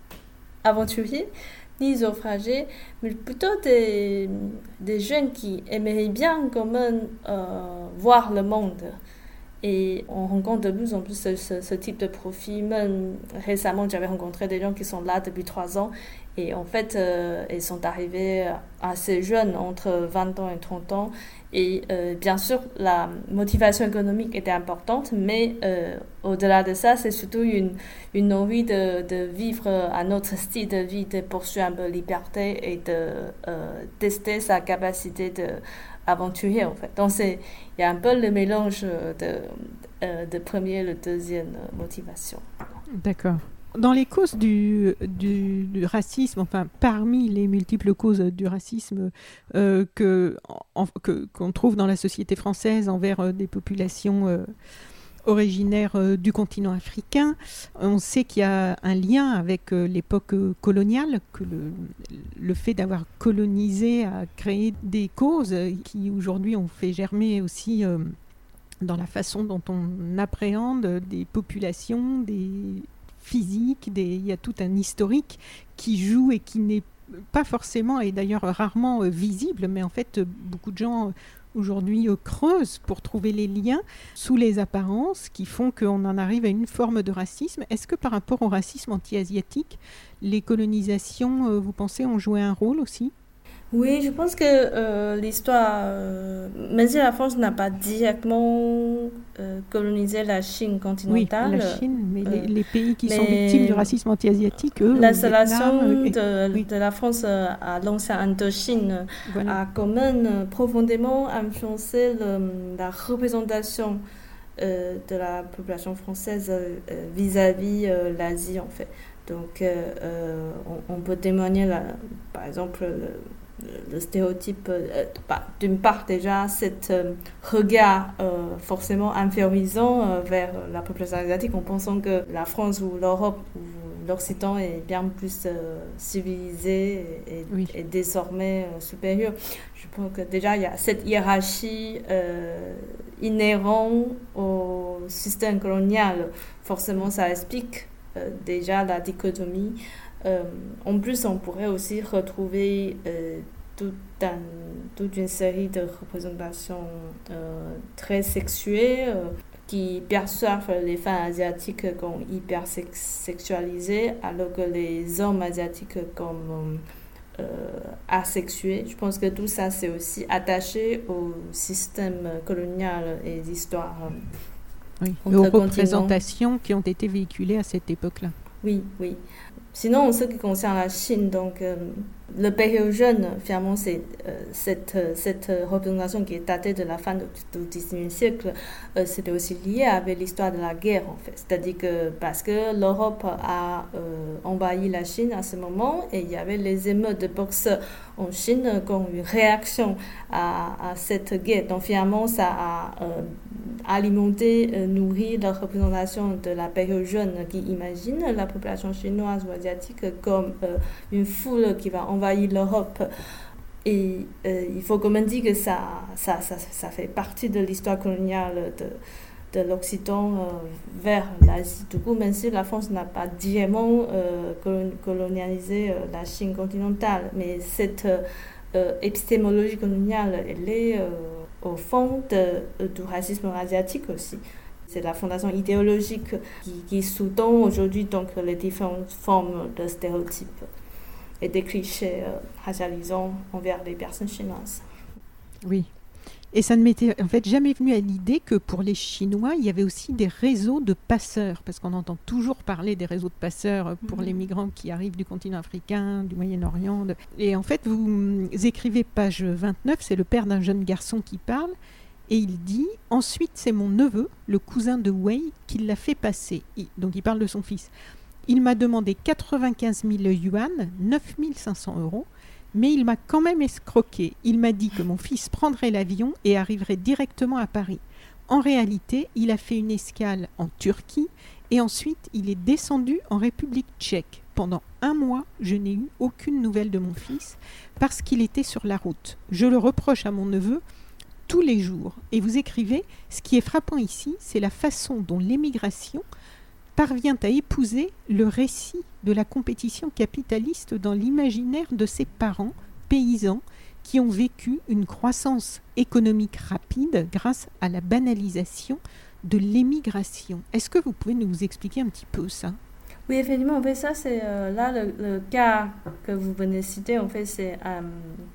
aventurier, ni naufragé, mais plutôt des, des jeunes qui aimeraient bien quand même euh, voir le monde. Et on rencontre de plus en plus ce, ce, ce type de profil. Même récemment, j'avais rencontré des gens qui sont là depuis trois ans. Et en fait, euh, ils sont arrivés assez jeunes, entre vingt ans et trente ans. Et euh, bien sûr, la motivation économique était importante, mais euh, au-delà de ça, c'est surtout une, une envie de, de vivre un autre style de vie, de poursuivre un peu la liberté et de euh, tester sa capacité de aventurier, en fait. Donc, c'est, il y a un peu le mélange de, euh, de première et de deuxième motivation. D'accord. Dans les causes du, du, du racisme, enfin parmi les multiples causes du racisme euh, que, en, que, qu'on trouve dans la société française envers euh, des populations euh, originaires euh, du continent africain, on sait qu'il y a un lien avec euh, l'époque euh, coloniale, que le, le fait d'avoir colonisé a créé des causes qui aujourd'hui ont fait germer aussi euh, dans la façon dont on appréhende des populations, des physique, des, il y a tout un historique qui joue et qui n'est pas forcément, et d'ailleurs rarement euh, visible, mais en fait euh, beaucoup de gens euh, aujourd'hui euh, creusent pour trouver les liens sous les apparences qui font qu'on en arrive à une forme de racisme. Est-ce que par rapport au racisme anti-asiatique, les colonisations, euh, vous pensez, ont joué un rôle aussi ? Oui, je pense que euh, l'histoire, euh, même si la France n'a pas directement euh, colonisé la Chine continentale. Oui, la Chine, mais euh, les, les pays qui mais sont victimes du racisme anti-asiatique, eux, l'installation Vietnam, de, euh, oui. de la France à l'ancienne Indochine voilà. a quand même profondément influencé le, la représentation euh, de la population française euh, vis-à-vis euh, l'Asie, en fait. Donc, euh, euh, on, on peut témoigner, la, par exemple, le, le stéréotype, euh, bah, d'une part déjà, cet euh, regard euh, forcément infériorisant euh, vers la population asiatique en pensant que la France ou l'Europe ou l'Occident est bien plus euh, civilisé et, et, oui. et désormais euh, supérieur. Je pense que déjà, il y a cette hiérarchie euh, inhérente au système colonial. Forcément, ça explique euh, déjà la dichotomie. Euh, en plus, on pourrait aussi retrouver euh, tout un, toute une série de représentations euh, très sexuées euh, qui perçoivent les femmes asiatiques comme hyper sexualisées, alors que les hommes asiatiques comme euh, asexués. Je pense que tout ça, c'est aussi attaché au système colonial et l'histoire. Oui, et aux représentations qui ont été véhiculées à cette époque-là. Oui, oui. Sinon, en ce qui concerne la Chine, donc, euh, le période jeune, finalement, c'est euh, cette, cette représentation qui est datée de la fin du dix-neuvième siècle, euh, c'était aussi lié avec l'histoire de la guerre, en fait. C'est-à-dire que parce que l'Europe a euh, envahi la Chine à ce moment, et il y avait les émeutes de boxeurs en Chine comme une réaction à, à cette guerre. Donc, finalement, ça a euh, alimenté, euh, nourri la représentation de la période jeune qui imagine la population chinoise ou asiatique comme euh, une foule qui va envahir l'Europe. Et euh, il faut quand même dire que ça, ça, ça, ça fait partie de l'histoire coloniale de, de l'Occident euh, vers l'Asie. Du coup, même si la France n'a pas directement euh, colonialisé euh, la Chine continentale, mais cette euh, épistémologie coloniale, elle est euh, au fond de, du racisme asiatique aussi. C'est la fondation idéologique qui, qui sous-tend aujourd'hui donc les différentes formes de stéréotypes et des clichés euh, racialisants envers les personnes chinoises. Oui. Et ça ne m'était en fait jamais venu à l'idée que pour les Chinois, il y avait aussi des réseaux de passeurs, parce qu'on entend toujours parler des réseaux de passeurs pour mmh. les migrants qui arrivent du continent africain, du Moyen-Orient. De... Et en fait, vous écrivez page vingt-neuf, c'est le père d'un jeune garçon qui parle, et il dit « Ensuite, c'est mon neveu, le cousin de Wei, qui l'a fait passer. » Donc il parle de son fils. « Il m'a demandé quatre-vingt-quinze mille yuan, neuf mille cinq cents euros, mais il m'a quand même escroqué. Il m'a dit que mon fils prendrait l'avion et arriverait directement à Paris. En réalité, il a fait une escale en Turquie et ensuite il est descendu en République tchèque. Pendant un mois, je n'ai eu aucune nouvelle de mon fils parce qu'il était sur la route. Je le reproche à mon neveu tous les jours. » Et vous écrivez, ce qui est frappant ici, c'est la façon dont l'émigration parvient à épouser le récit de la compétition capitaliste dans l'imaginaire de ses parents paysans qui ont vécu une croissance économique rapide grâce à la banalisation de l'émigration. Est-ce que vous pouvez nous expliquer un petit peu ça ? Oui, effectivement, en fait, ça, c'est euh, là le, le cas que vous venez de citer, en fait, c'est euh,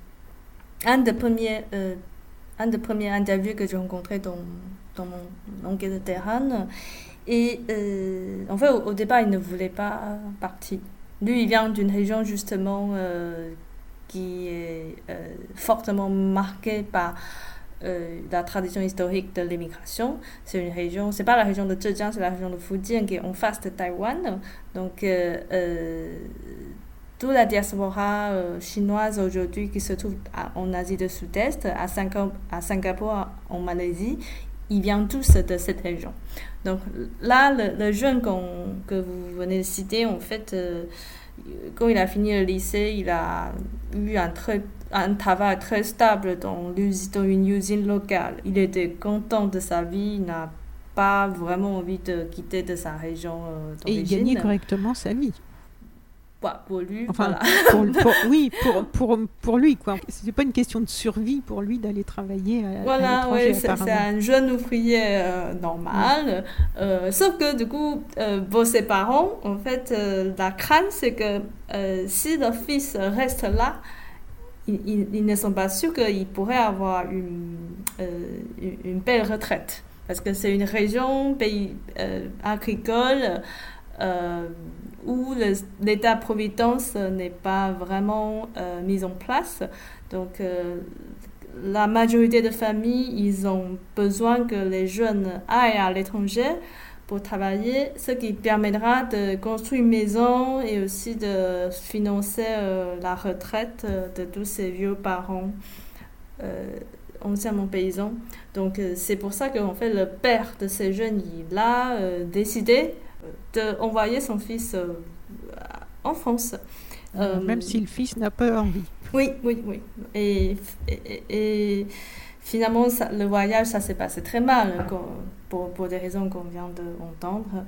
un des premiers, euh, un des premiers interviews que j'ai rencontré dans, dans mon enquête de terrain. Et euh, en fait, au, au départ, il ne voulait pas partir. Lui, il vient d'une région justement euh, qui est euh, fortement marquée par euh, la tradition historique de l'immigration. C'est une région, c'est pas la région de Zhejiang, c'est la région de Fujian qui est en face de Taïwan. Donc, euh, euh, toute la diaspora euh, chinoise aujourd'hui qui se trouve à, en Asie du Sud-Est, à, Singa- à Singapour, en Malaisie, ils viennent tous de cette région. Donc là, le, le jeune que vous venez de citer, en fait, euh, quand il a fini le lycée, il a eu un, très, un travail très stable dans, dans une usine locale. Il était content de sa vie, il n'a pas vraiment envie de quitter de sa région euh, d'origine. Et il gagnait correctement sa vie. Bah, pour lui, enfin, voilà. pour, pour, oui, pour, pour, pour lui, quoi. C'était pas une question de survie pour lui d'aller travailler à, voilà, à l'étranger, ouais, c'est, c'est un jeune ouvrier euh, normal. Oui. Euh, sauf que, du coup, euh, pour ses parents, en fait, euh, la crainte, c'est que euh, si le fils reste là, ils, ils, ils ne sont pas sûrs qu'il pourrait avoir une, euh, une belle retraite. Parce que c'est une région, pays euh, agricole, euh, où le, l'État-providence n'est pas vraiment euh, mis en place. Donc, euh, la majorité de familles, ils ont besoin que les jeunes aillent à l'étranger pour travailler, ce qui permettra de construire une maison et aussi de financer euh, la retraite euh, de tous ces vieux parents euh, anciennement paysans. Donc euh, c'est pour ça qu'en fait le père de ces jeunes, il a euh, décidé d'envoyer son fils euh, en France. Euh, Même si le fils n'a pas envie. Oui, oui, oui. Et, et, et finalement, ça, le voyage, ça s'est passé très mal, pour, pour des raisons qu'on vient d'entendre.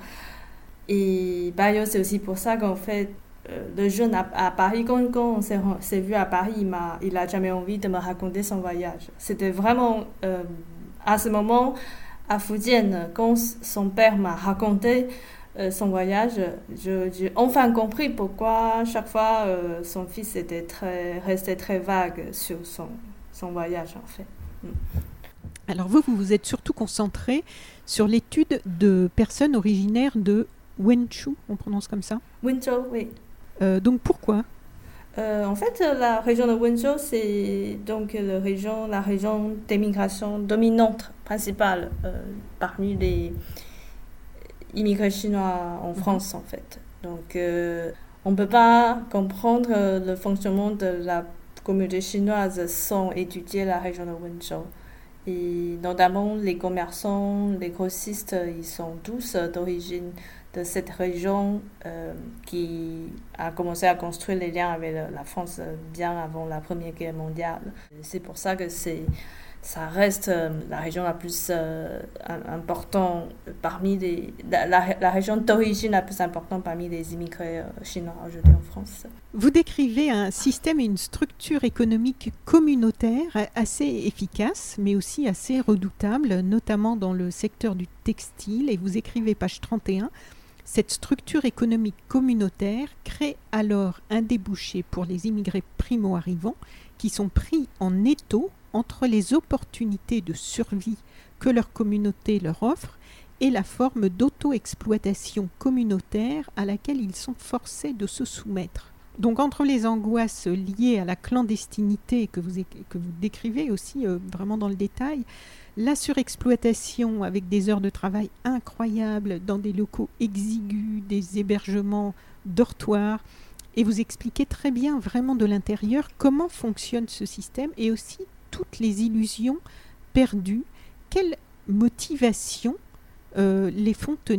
Et Bayo, c'est aussi pour ça qu'en fait, le jeune à, à Paris, quand, quand on s'est, s'est vu à Paris, il m'a, il a jamais envie de me raconter son voyage. C'était vraiment, euh, à ce moment, à Fujian, quand son père m'a raconté euh, son voyage, je, j'ai enfin compris pourquoi chaque fois euh, son fils était très, restait très vague sur son, son voyage, en fait. Mm. Alors vous, vous vous êtes surtout concentré sur l'étude de personnes originaires de Wenzhou, on prononce comme ça ? Wenzhou, oui. Euh, donc pourquoi ? euh, En fait, la région de Wenzhou, c'est donc la région, la région d'émigration dominante, principale, euh, parmi les immigrés chinois en France, en fait. Donc, euh, on ne peut pas comprendre le fonctionnement de la communauté chinoise sans étudier la région de Wenzhou. Et notamment, les commerçants, les grossistes, ils sont tous d'origine de cette région euh, qui a commencé à construire les liens avec la France bien avant la Première Guerre mondiale. C'est pour ça que c'est, ça reste euh, la région la plus euh, importante parmi les, la, la, la région d'origine la plus importante parmi les immigrés euh, chinois aujourd'hui en France. Vous décrivez un système et une structure économique communautaire assez efficace, mais aussi assez redoutable, notamment dans le secteur du textile. Et vous écrivez, page trente et un, cette structure économique communautaire crée alors un débouché pour les immigrés primo-arrivants qui sont pris en étau entre les opportunités de survie que leur communauté leur offre et la forme d'auto-exploitation communautaire à laquelle ils sont forcés de se soumettre. Donc entre les angoisses liées à la clandestinité que vous, que vous décrivez aussi euh, vraiment dans le détail, la surexploitation avec des heures de travail incroyables dans des locaux exigus, des hébergements dortoirs, et vous expliquez très bien vraiment de l'intérieur comment fonctionne ce système et aussi toutes les illusions perdues. Quelles motivations euh, les font tenir ?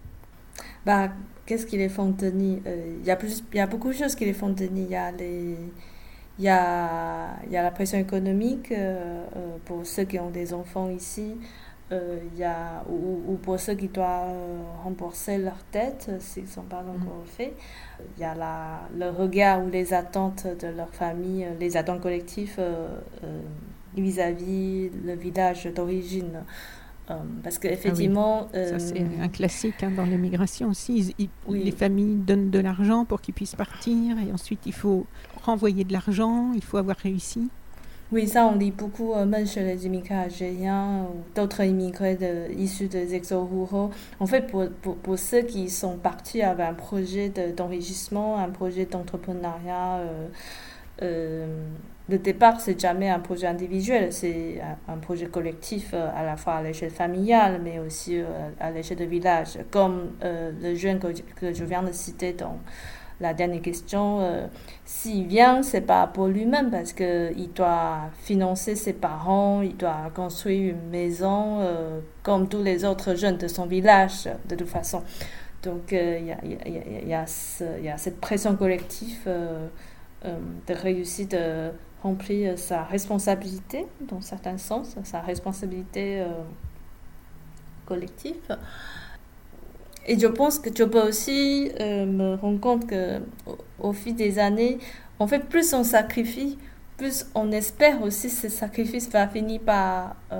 Bah, qu'est-ce qui les font tenir ? euh, y a plus, y a beaucoup de choses qui les font tenir. Il y a les... Il y a, il y a la pression économique euh, euh, pour ceux qui ont des enfants ici, euh, il y a, ou, ou pour ceux qui doivent euh, rembourser leurs dettes s'ils ne sont pas encore mmh. faits. Il y a la, le regard ou les attentes de leur famille, les attentes collectives euh, euh, vis-à-vis le village d'origine. Euh, parce qu'effectivement... Ah oui. Ça, c'est euh, un classique hein, dans l'immigration aussi. Ils, ils, oui. Les familles donnent de l'argent pour qu'ils puissent partir et ensuite il faut renvoyer de l'argent, il faut avoir réussi. Oui, ça on lit beaucoup, euh, même chez les immigrés algériens ou d'autres immigrés de, issus des exos ruraux. En fait, pour, pour, pour ceux qui sont partis avec un projet de, d'enrichissement, un projet d'entrepreneuriat, euh, euh, le départ, c'est jamais un projet individuel, c'est un, un projet collectif euh, à la fois à l'échelle familiale, mais aussi euh, à l'échelle de village. Comme euh, le jeune que, que je viens de citer dans la dernière question, euh, s'il vient, c'est pas pour lui-même parce qu'il doit financer ses parents, il doit construire une maison euh, comme tous les autres jeunes de son village, de toute façon. Donc, il euh, y, a, y, a, y, a ce, y a cette pression collective euh, euh, de réussir de remplir sa responsabilité, dans certains sens, sa responsabilité euh, collective. Et je pense que je peux aussi euh, me rendre compte qu'au au fil des années, en fait, plus on sacrifie, plus on espère aussi que ce sacrifice va finir par... Euh,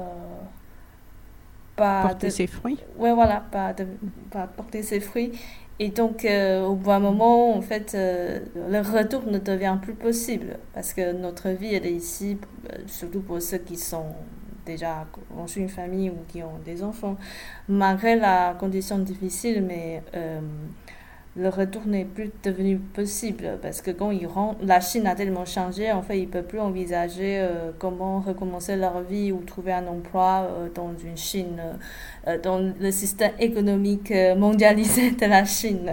par porter de, ses fruits. Oui, voilà, par, de, par porter ses fruits. Et donc, euh, au bout d'un moment, en fait, euh, le retour ne devient plus possible parce que notre vie, elle est ici, surtout pour ceux qui sont déjà construit une famille ou qui ont des enfants, malgré la condition difficile, mais euh, le retour n'est plus devenu possible parce que quand ils rentrent, la Chine a tellement changé, en fait, ils ne peuvent plus envisager euh, comment recommencer leur vie ou trouver un emploi euh, dans une Chine, euh, dans le système économique euh, mondialisé de la Chine.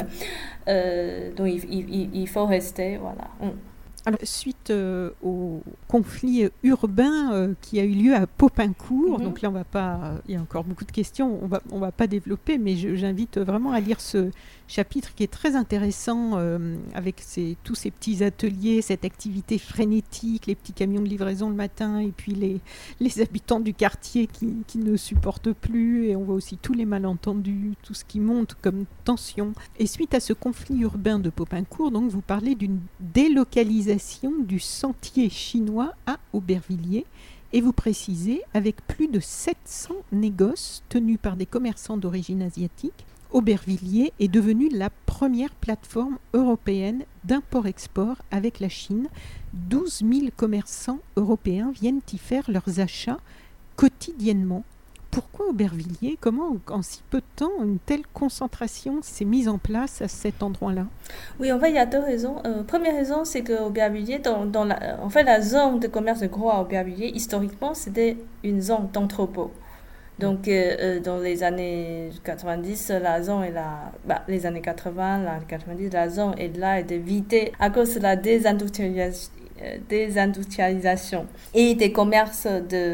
Euh, donc, il, il, il faut rester, voilà. Mm. Alors, suite euh, au conflit urbain euh, qui a eu lieu à Popincourt, mm-hmm. donc là, on va pas, il y a encore beaucoup de questions, on va, on va pas développer, mais je, j'invite vraiment à lire ce chapitre qui est très intéressant euh, avec ces, tous ces petits ateliers, cette activité frénétique, les petits camions de livraison le matin et puis les, les habitants du quartier qui, qui ne supportent plus, et on voit aussi tous les malentendus, tout ce qui monte comme tension. Et suite à ce conflit urbain de Popincourt, donc vous parlez d'une délocalisation du sentier chinois à Aubervilliers, et vous précisez avec plus de sept cents négoces tenus par des commerçants d'origine asiatique, Aubervilliers est devenue la première plateforme européenne d'import-export avec la Chine. douze mille commerçants européens viennent y faire leurs achats quotidiennement. Pourquoi Aubervilliers ? Comment, en si peu de temps, une telle concentration s'est mise en place à cet endroit-là ? Oui, en fait, il y a deux raisons. Euh, première raison, c'est qu'Aubervilliers, dans, dans la, en fait, la zone de commerce de gros à Aubervilliers, historiquement, c'était une zone d'entrepôt. Donc, euh, dans les années quatre-vingt-dix, la zone est là, bah, les années quatre-vingts, la quatre-vingt-dix, la zone est là et de vidée à cause de la désindustrialisation, désindustrialisation. Et des commerces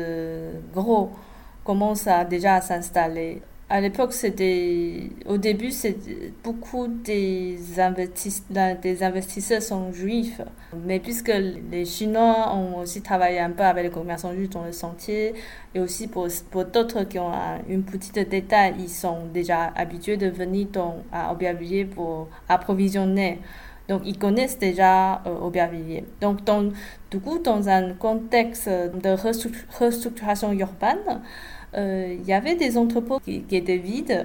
de gros commencent à, déjà à s'installer. À l'époque, c'était, au début, c'était beaucoup des, investis, des investisseurs sont juifs. Mais puisque les Chinois ont aussi travaillé un peu avec les commerçants juifs dans le sentier, et aussi pour, pour d'autres qui ont un, une petite détail, ils sont déjà habitués de venir dans, à Aubervilliers pour approvisionner. Donc, ils connaissent déjà euh, Aubervilliers. Donc, dans, du coup, dans un contexte de restructuration urbaine, il euh, y avait des entrepôts qui, qui étaient vides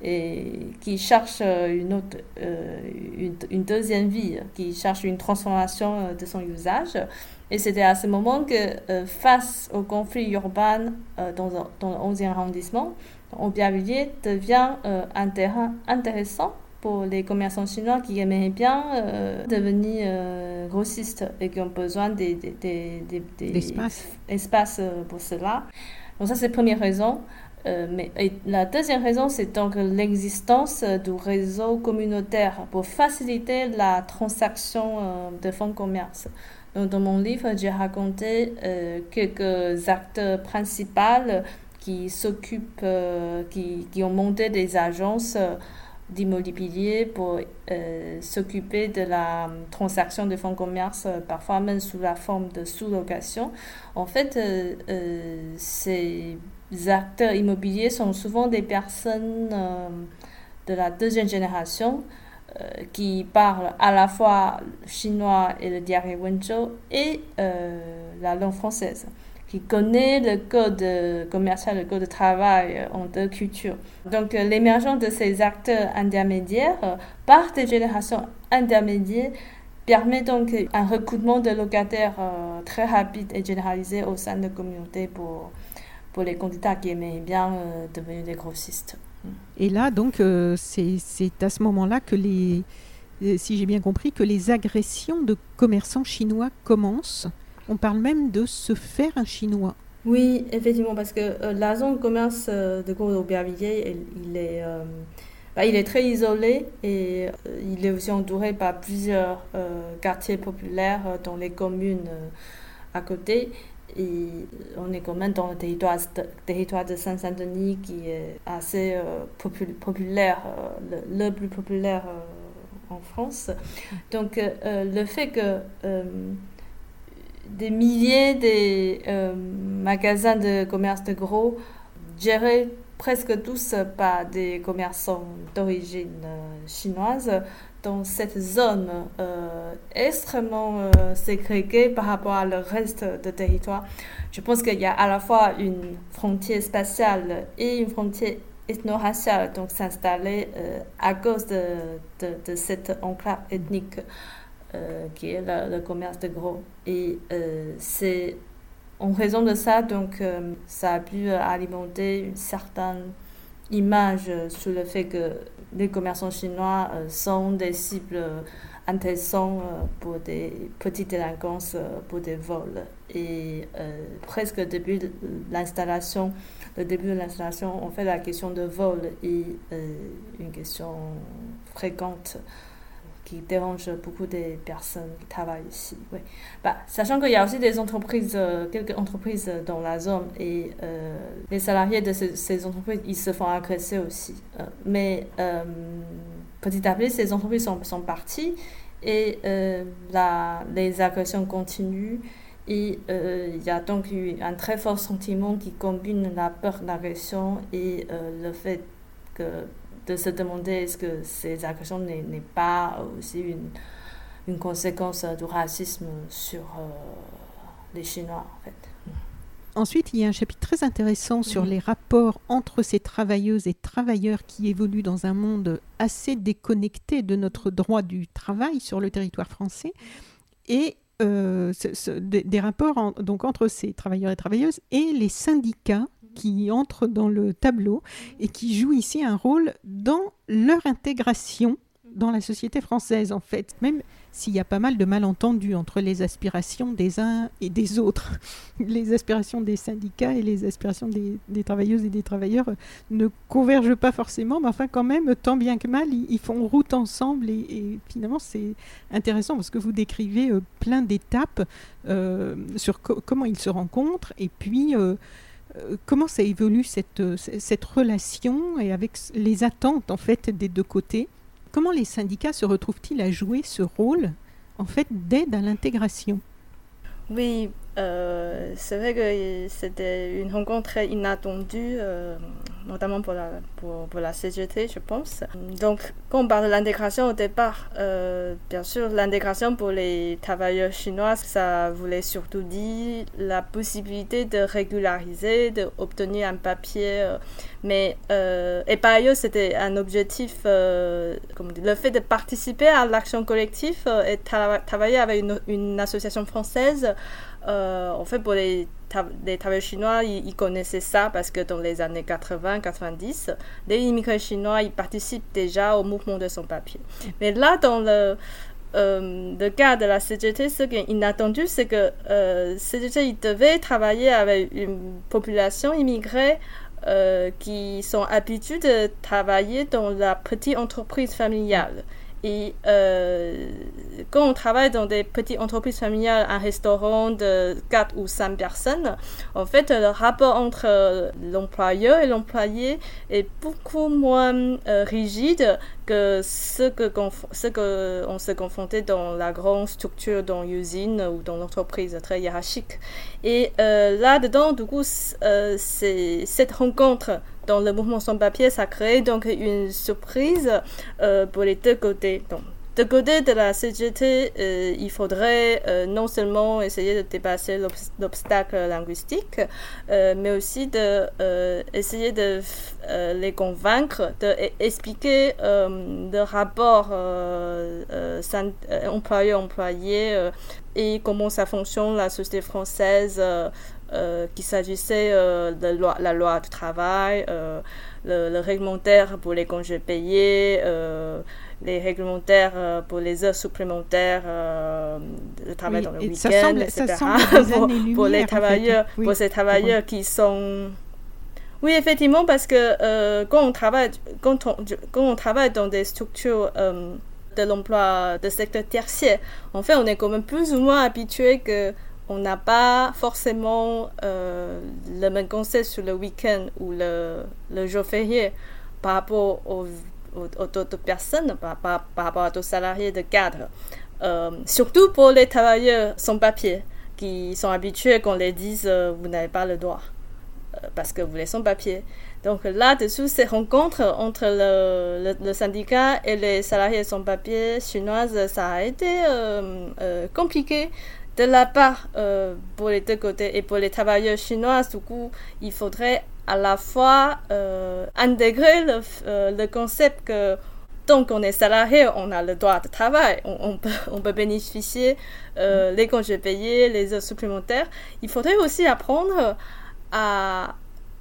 et qui cherchent une, autre, euh, une, une deuxième vie, qui cherchent une transformation de son usage. Et c'était à ce moment que, euh, face au conflit urbain euh, dans, dans le onzième arrondissement, Aubervilliers devient euh, un terrain intéressant pour les commerçants chinois qui aimeraient bien euh, devenir euh, grossistes et qui ont besoin des, des, des, des, des espaces pour cela. Donc ça, c'est la première raison. Euh, mais et la deuxième raison, c'est donc l'existence du réseau communautaire pour faciliter la transaction euh, de fonds de commerce. Donc, dans mon livre, j'ai raconté euh, quelques acteurs principaux qui s'occupent, euh, qui, qui ont monté des agences euh, d'immobilier pour euh, s'occuper de la transaction de fonds de commerce, euh, parfois même sous la forme de sous-location. En fait, euh, euh, ces acteurs immobiliers sont souvent des personnes euh, de la deuxième génération euh, qui parlent à la fois chinois et le dialecte Wenzhou et euh, la langue française, qui connaît le code commercial, le code de travail en deux cultures. Donc, l'émergence de ces acteurs intermédiaires par des générations intermédiaires permet donc un recrutement de locataires euh, très rapide et généralisé au sein de la communauté pour, pour les candidats qui aimaient bien euh, devenir des grossistes. Et là, donc, euh, c'est, c'est à ce moment-là que les, si j'ai bien compris, que les agressions de commerçants chinois commencent. On parle même de se faire un chinois. Oui, effectivement, parce que euh, la zone de commerce euh, de gros Aubervilliers, il, il, est, euh, bah, il est très isolé et euh, il est aussi entouré par plusieurs euh, quartiers populaires euh, dans les communes euh, à côté. Et on est quand même dans le territoire, territoire de Saint-Saint-Denis qui est assez euh, popul- populaire, euh, le, le plus populaire euh, en France. Donc, euh, le fait que euh, des milliers de euh, magasins de commerce de gros gérés presque tous par des commerçants d'origine euh, chinoise dans cette zone euh, extrêmement euh, ségrégée par rapport à le reste du territoire. Je pense qu'il y a à la fois une frontière spatiale et une frontière ethno-raciale donc s'installer euh, à cause de, de, de cette enclave ethnique Euh, qui est le, le commerce de gros. Et euh, c'est en raison de ça, donc, euh, ça a pu alimenter une certaine image sur le fait que les commerçants chinois euh, sont des cibles intéressants euh, pour des petites délinquances, euh, pour des vols. Et euh, presque au début de l'installation, le début de l'installation, en fait, la question de vol est euh, une question fréquente qui dérange beaucoup des personnes qui travaillent ici. Oui. Bah, sachant qu'il y a aussi des entreprises, euh, quelques entreprises dans la zone et euh, les salariés de ces, ces entreprises, ils se font agresser aussi. Euh, mais euh, petit à petit, ces entreprises sont, sont parties et euh, la, les agressions continuent. Et euh, il y a donc eu un très fort sentiment qui combine la peur d'agression et euh, le fait que de se demander est-ce que ces agressions n'est, n'est pas aussi une, une conséquence du racisme sur euh, les Chinois, en fait. Ensuite, il y a un chapitre très intéressant sur mmh. les rapports entre ces travailleuses et travailleurs qui évoluent dans un monde assez déconnecté de notre droit du travail sur le territoire français et euh, ce, ce, des, des rapports en, donc, entre ces travailleurs et travailleuses et les syndicats qui entrent dans le tableau et qui jouent ici un rôle dans leur intégration dans la société française, en fait. Même s'il y a pas mal de malentendus entre les aspirations des uns et des autres. Les aspirations des syndicats et les aspirations des, des travailleuses et des travailleurs ne convergent pas forcément, mais enfin quand même, tant bien que mal, ils, ils font route ensemble et, et finalement c'est intéressant parce que vous décrivez euh, plein d'étapes euh, sur co- comment ils se rencontrent et puis euh, comment ça évolue cette, cette relation et avec les attentes en fait des deux côtés. Comment les syndicats se retrouvent-ils à jouer ce rôle en fait d'aide à l'intégration ? Oui, euh, c'est vrai que c'était une rencontre très inattendue, euh, notamment pour la, pour, pour la C G T, je pense. Donc, quand on parle de l'intégration au départ, euh, bien sûr, l'intégration pour les travailleurs chinois, ça voulait surtout dire la possibilité de régulariser, d'obtenir un papier. Euh, mais, euh, et par ailleurs, c'était un objectif, euh, comme dit, le fait de participer à l'action collective euh, et tra- travailler avec une, une association française. Euh, en fait, pour les, ta- les travailleurs chinois, ils, ils connaissaient ça parce que dans les années quatre-vingts quatre-vingt-dix, les immigrés chinois, ils participent déjà au mouvement de sans-papiers. Mais là, dans le, euh, le cas de la C G T, ce qui est inattendu, c'est que euh, C G T, ils devaient travailler avec une population immigrée euh, qui sont habitués de travailler dans la petite entreprise familiale. Et euh, quand on travaille dans des petites entreprises familiales, un restaurant de quatre ou cinq personnes, en fait, le rapport entre l'employeur et l'employé est beaucoup moins euh, rigide que ce que conf- ce que on se confrontait dans la grande structure, dans l'usine ou dans l'entreprise très hiérarchique. Et euh, là-dedans, du coup, euh, c'est cette rencontre dans le mouvement sans papier, ça crée donc une surprise euh, pour les deux côtés. Donc, de côté de la C G T, euh, il faudrait euh, non seulement essayer de dépasser l'obs- l'obstacle linguistique, euh, mais aussi de euh, essayer de euh, les convaincre, d'expliquer euh, le rapport euh, euh, euh, employeur-employé euh, et comment ça fonctionne la société française. Euh, Euh, qu'il s'agissait euh, de loi, la loi du travail, euh, le, le réglementaire pour les congés payés, euh, les réglementaires euh, pour les heures supplémentaires, euh, le travail oui, dans le et week-end, ça semble, et cetera. Ça semble pour, pour les travailleurs, en fait. oui, pour ces travailleurs pour... qui sont... Oui, effectivement, parce que euh, quand, on travaille, quand, on, quand on travaille dans des structures euh, de l'emploi de secteur tertiaire, en fait, on est quand même plus ou moins habitué que on n'a pas forcément euh, le même concept sur le week-end ou le, le jour férié par rapport aux, aux, aux autres personnes, par, par, par rapport aux salariés de cadre. Euh, surtout pour les travailleurs sans papier qui sont habitués qu'on les dise euh, vous n'avez pas le droit euh, parce que vous êtes sans papier. Donc là-dessous, ces rencontres entre le, le, le syndicat et les salariés sans papier chinoises, ça a été euh, euh, compliqué. De la part euh, pour les deux côtés et pour les travailleurs chinois, du coup, il faudrait à la fois euh, intégrer le, euh, le concept que tant qu'on est salarié, on a le droit de travail, on, on, peut, on peut bénéficier euh, les congés payés, les heures supplémentaires. Il faudrait aussi apprendre à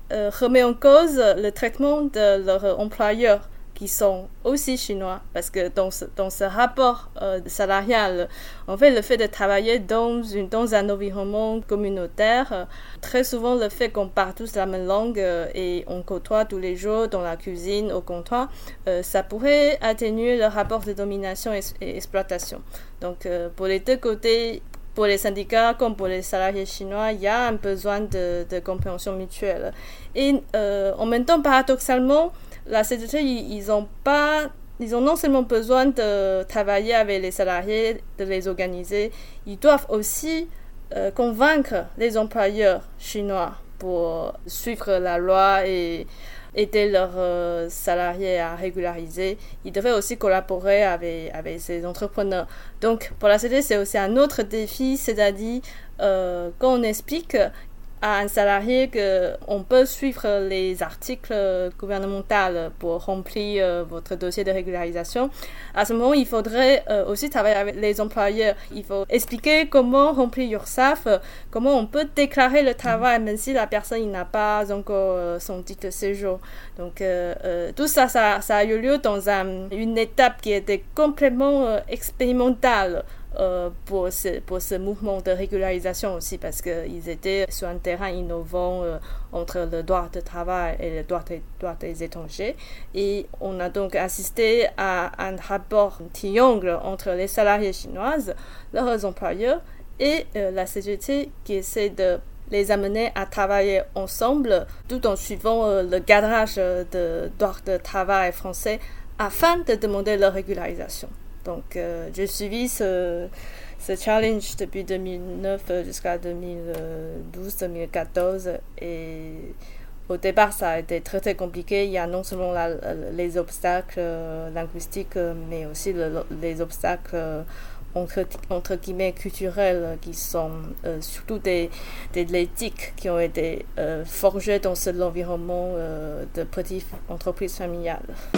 euh, remet en cause le traitement de leurs employeurs qui sont aussi chinois, parce que dans ce, dans ce rapport euh, salarial, en fait, le fait de travailler dans, une, dans un environnement communautaire, euh, très souvent le fait qu'on parle tous la même langue euh, et on côtoie tous les jours dans la cuisine, au comptoir, euh, ça pourrait atténuer le rapport de domination et, et exploitation. Donc, euh, pour les deux côtés, pour les syndicats comme pour les salariés chinois, il y a un besoin de, de compréhension mutuelle. Et euh, en même temps, paradoxalement, la C G T, ils ont pas, ils ont non seulement besoin de travailler avec les salariés, de les organiser, ils doivent aussi euh, convaincre les employeurs chinois pour suivre la loi et aider leurs euh, salariés à régulariser. Ils devraient aussi collaborer avec, avec ces entrepreneurs. Donc, pour la C G T, c'est aussi un autre défi, c'est-à-dire euh, quand on explique à un salarié qu'on peut suivre les articles gouvernementaux pour remplir euh, votre dossier de régularisation. À ce moment, il faudrait euh, aussi travailler avec les employeurs. Il faut expliquer comment remplir URSSAF, comment on peut déclarer le travail même si la personne n'a pas encore euh, son titre de séjour. Donc, euh, euh, tout ça, ça, ça a eu lieu dans un, une étape qui était complètement euh, expérimentale. Euh, pour, ce, pour ce mouvement de régularisation aussi, parce qu'ils étaient sur un terrain innovant euh, entre le droit de travail et le droit des, droit des étrangers. Et on a donc assisté à un rapport triangle entre les salariés chinoises, leurs employeurs et euh, la C G T qui essaie de les amener à travailler ensemble tout en suivant euh, le cadrage de droit de travail français afin de demander leur régularisation. Donc, euh, j'ai suivi ce, ce challenge depuis deux mille neuf jusqu'à deux mille douze deux mille quatorze et au départ, ça a été très très compliqué. Il y a non seulement la, les obstacles euh, linguistiques, mais aussi le, les obstacles euh, entre, entre guillemets culturels qui sont euh, surtout des, des l'éthique qui ont été euh, forgées dans cet environnement euh, de petites entreprises familiales.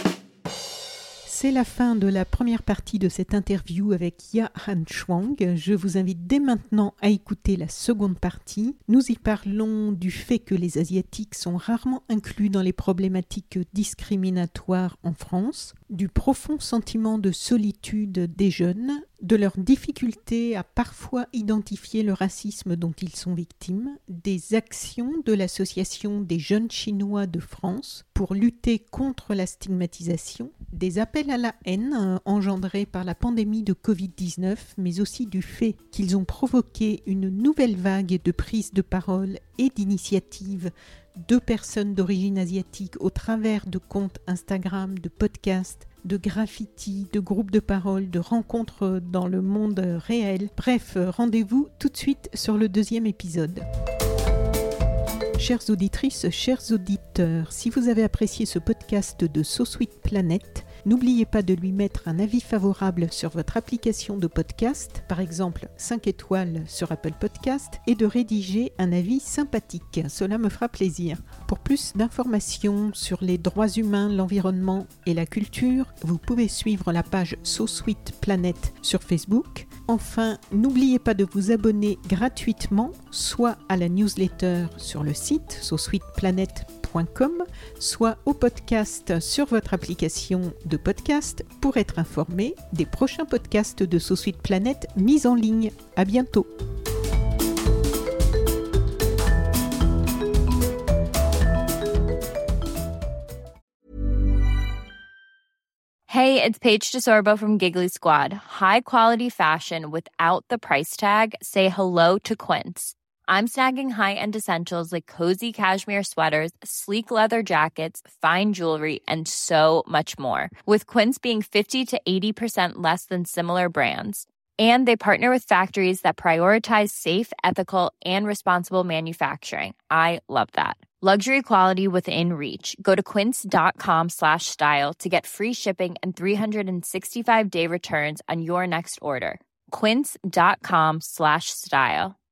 C'est la fin de la première partie de cette interview avec Ya-Han Chuang. Je vous invite dès maintenant à écouter la seconde partie. Nous y parlons du fait que les Asiatiques sont rarement inclus dans les problématiques discriminatoires en France, du profond sentiment de solitude des jeunes, de leur difficulté à parfois identifier le racisme dont ils sont victimes, des actions de l'Association des jeunes Chinois de France pour lutter contre la stigmatisation, des appels à la haine engendrés par la pandémie de covid dix-neuf, mais aussi du fait qu'ils ont provoqué une nouvelle vague de prises de parole et d'initiatives de personnes d'origine asiatique au travers de comptes Instagram, de podcasts, de graffitis, de groupes de parole, de rencontres dans le monde réel. Bref, rendez-vous tout de suite sur le deuxième épisode. Chères auditrices, chers auditeurs, si vous avez apprécié ce podcast de So Sweet Planet, n'oubliez pas de lui mettre un avis favorable sur votre application de podcast, par exemple cinq étoiles sur Apple Podcast, et de rédiger un avis sympathique. Cela me fera plaisir. Pour plus d'informations sur les droits humains, l'environnement et la culture, vous pouvez suivre la page So Sweet Planet sur Facebook. Enfin, n'oubliez pas de vous abonner gratuitement, soit à la newsletter sur le site so sweet planet point com, soit au podcast sur votre application de podcast pour être informé des prochains podcasts de So Sweet Planet mis en ligne. À bientôt. Hey, it's Paige DeSorbo from Giggly Squad. High quality fashion without the price tag. Say hello to Quince. I'm snagging high-end essentials like cozy cashmere sweaters, sleek leather jackets, fine jewelry, and so much more. With Quince being fifty to eighty percent less than similar brands. And they partner with factories that prioritize safe, ethical, and responsible manufacturing. I love that. Luxury quality within reach. Go to quince.com slash style to get free shipping and three sixty-five day returns on your next order. Quince.com slash style.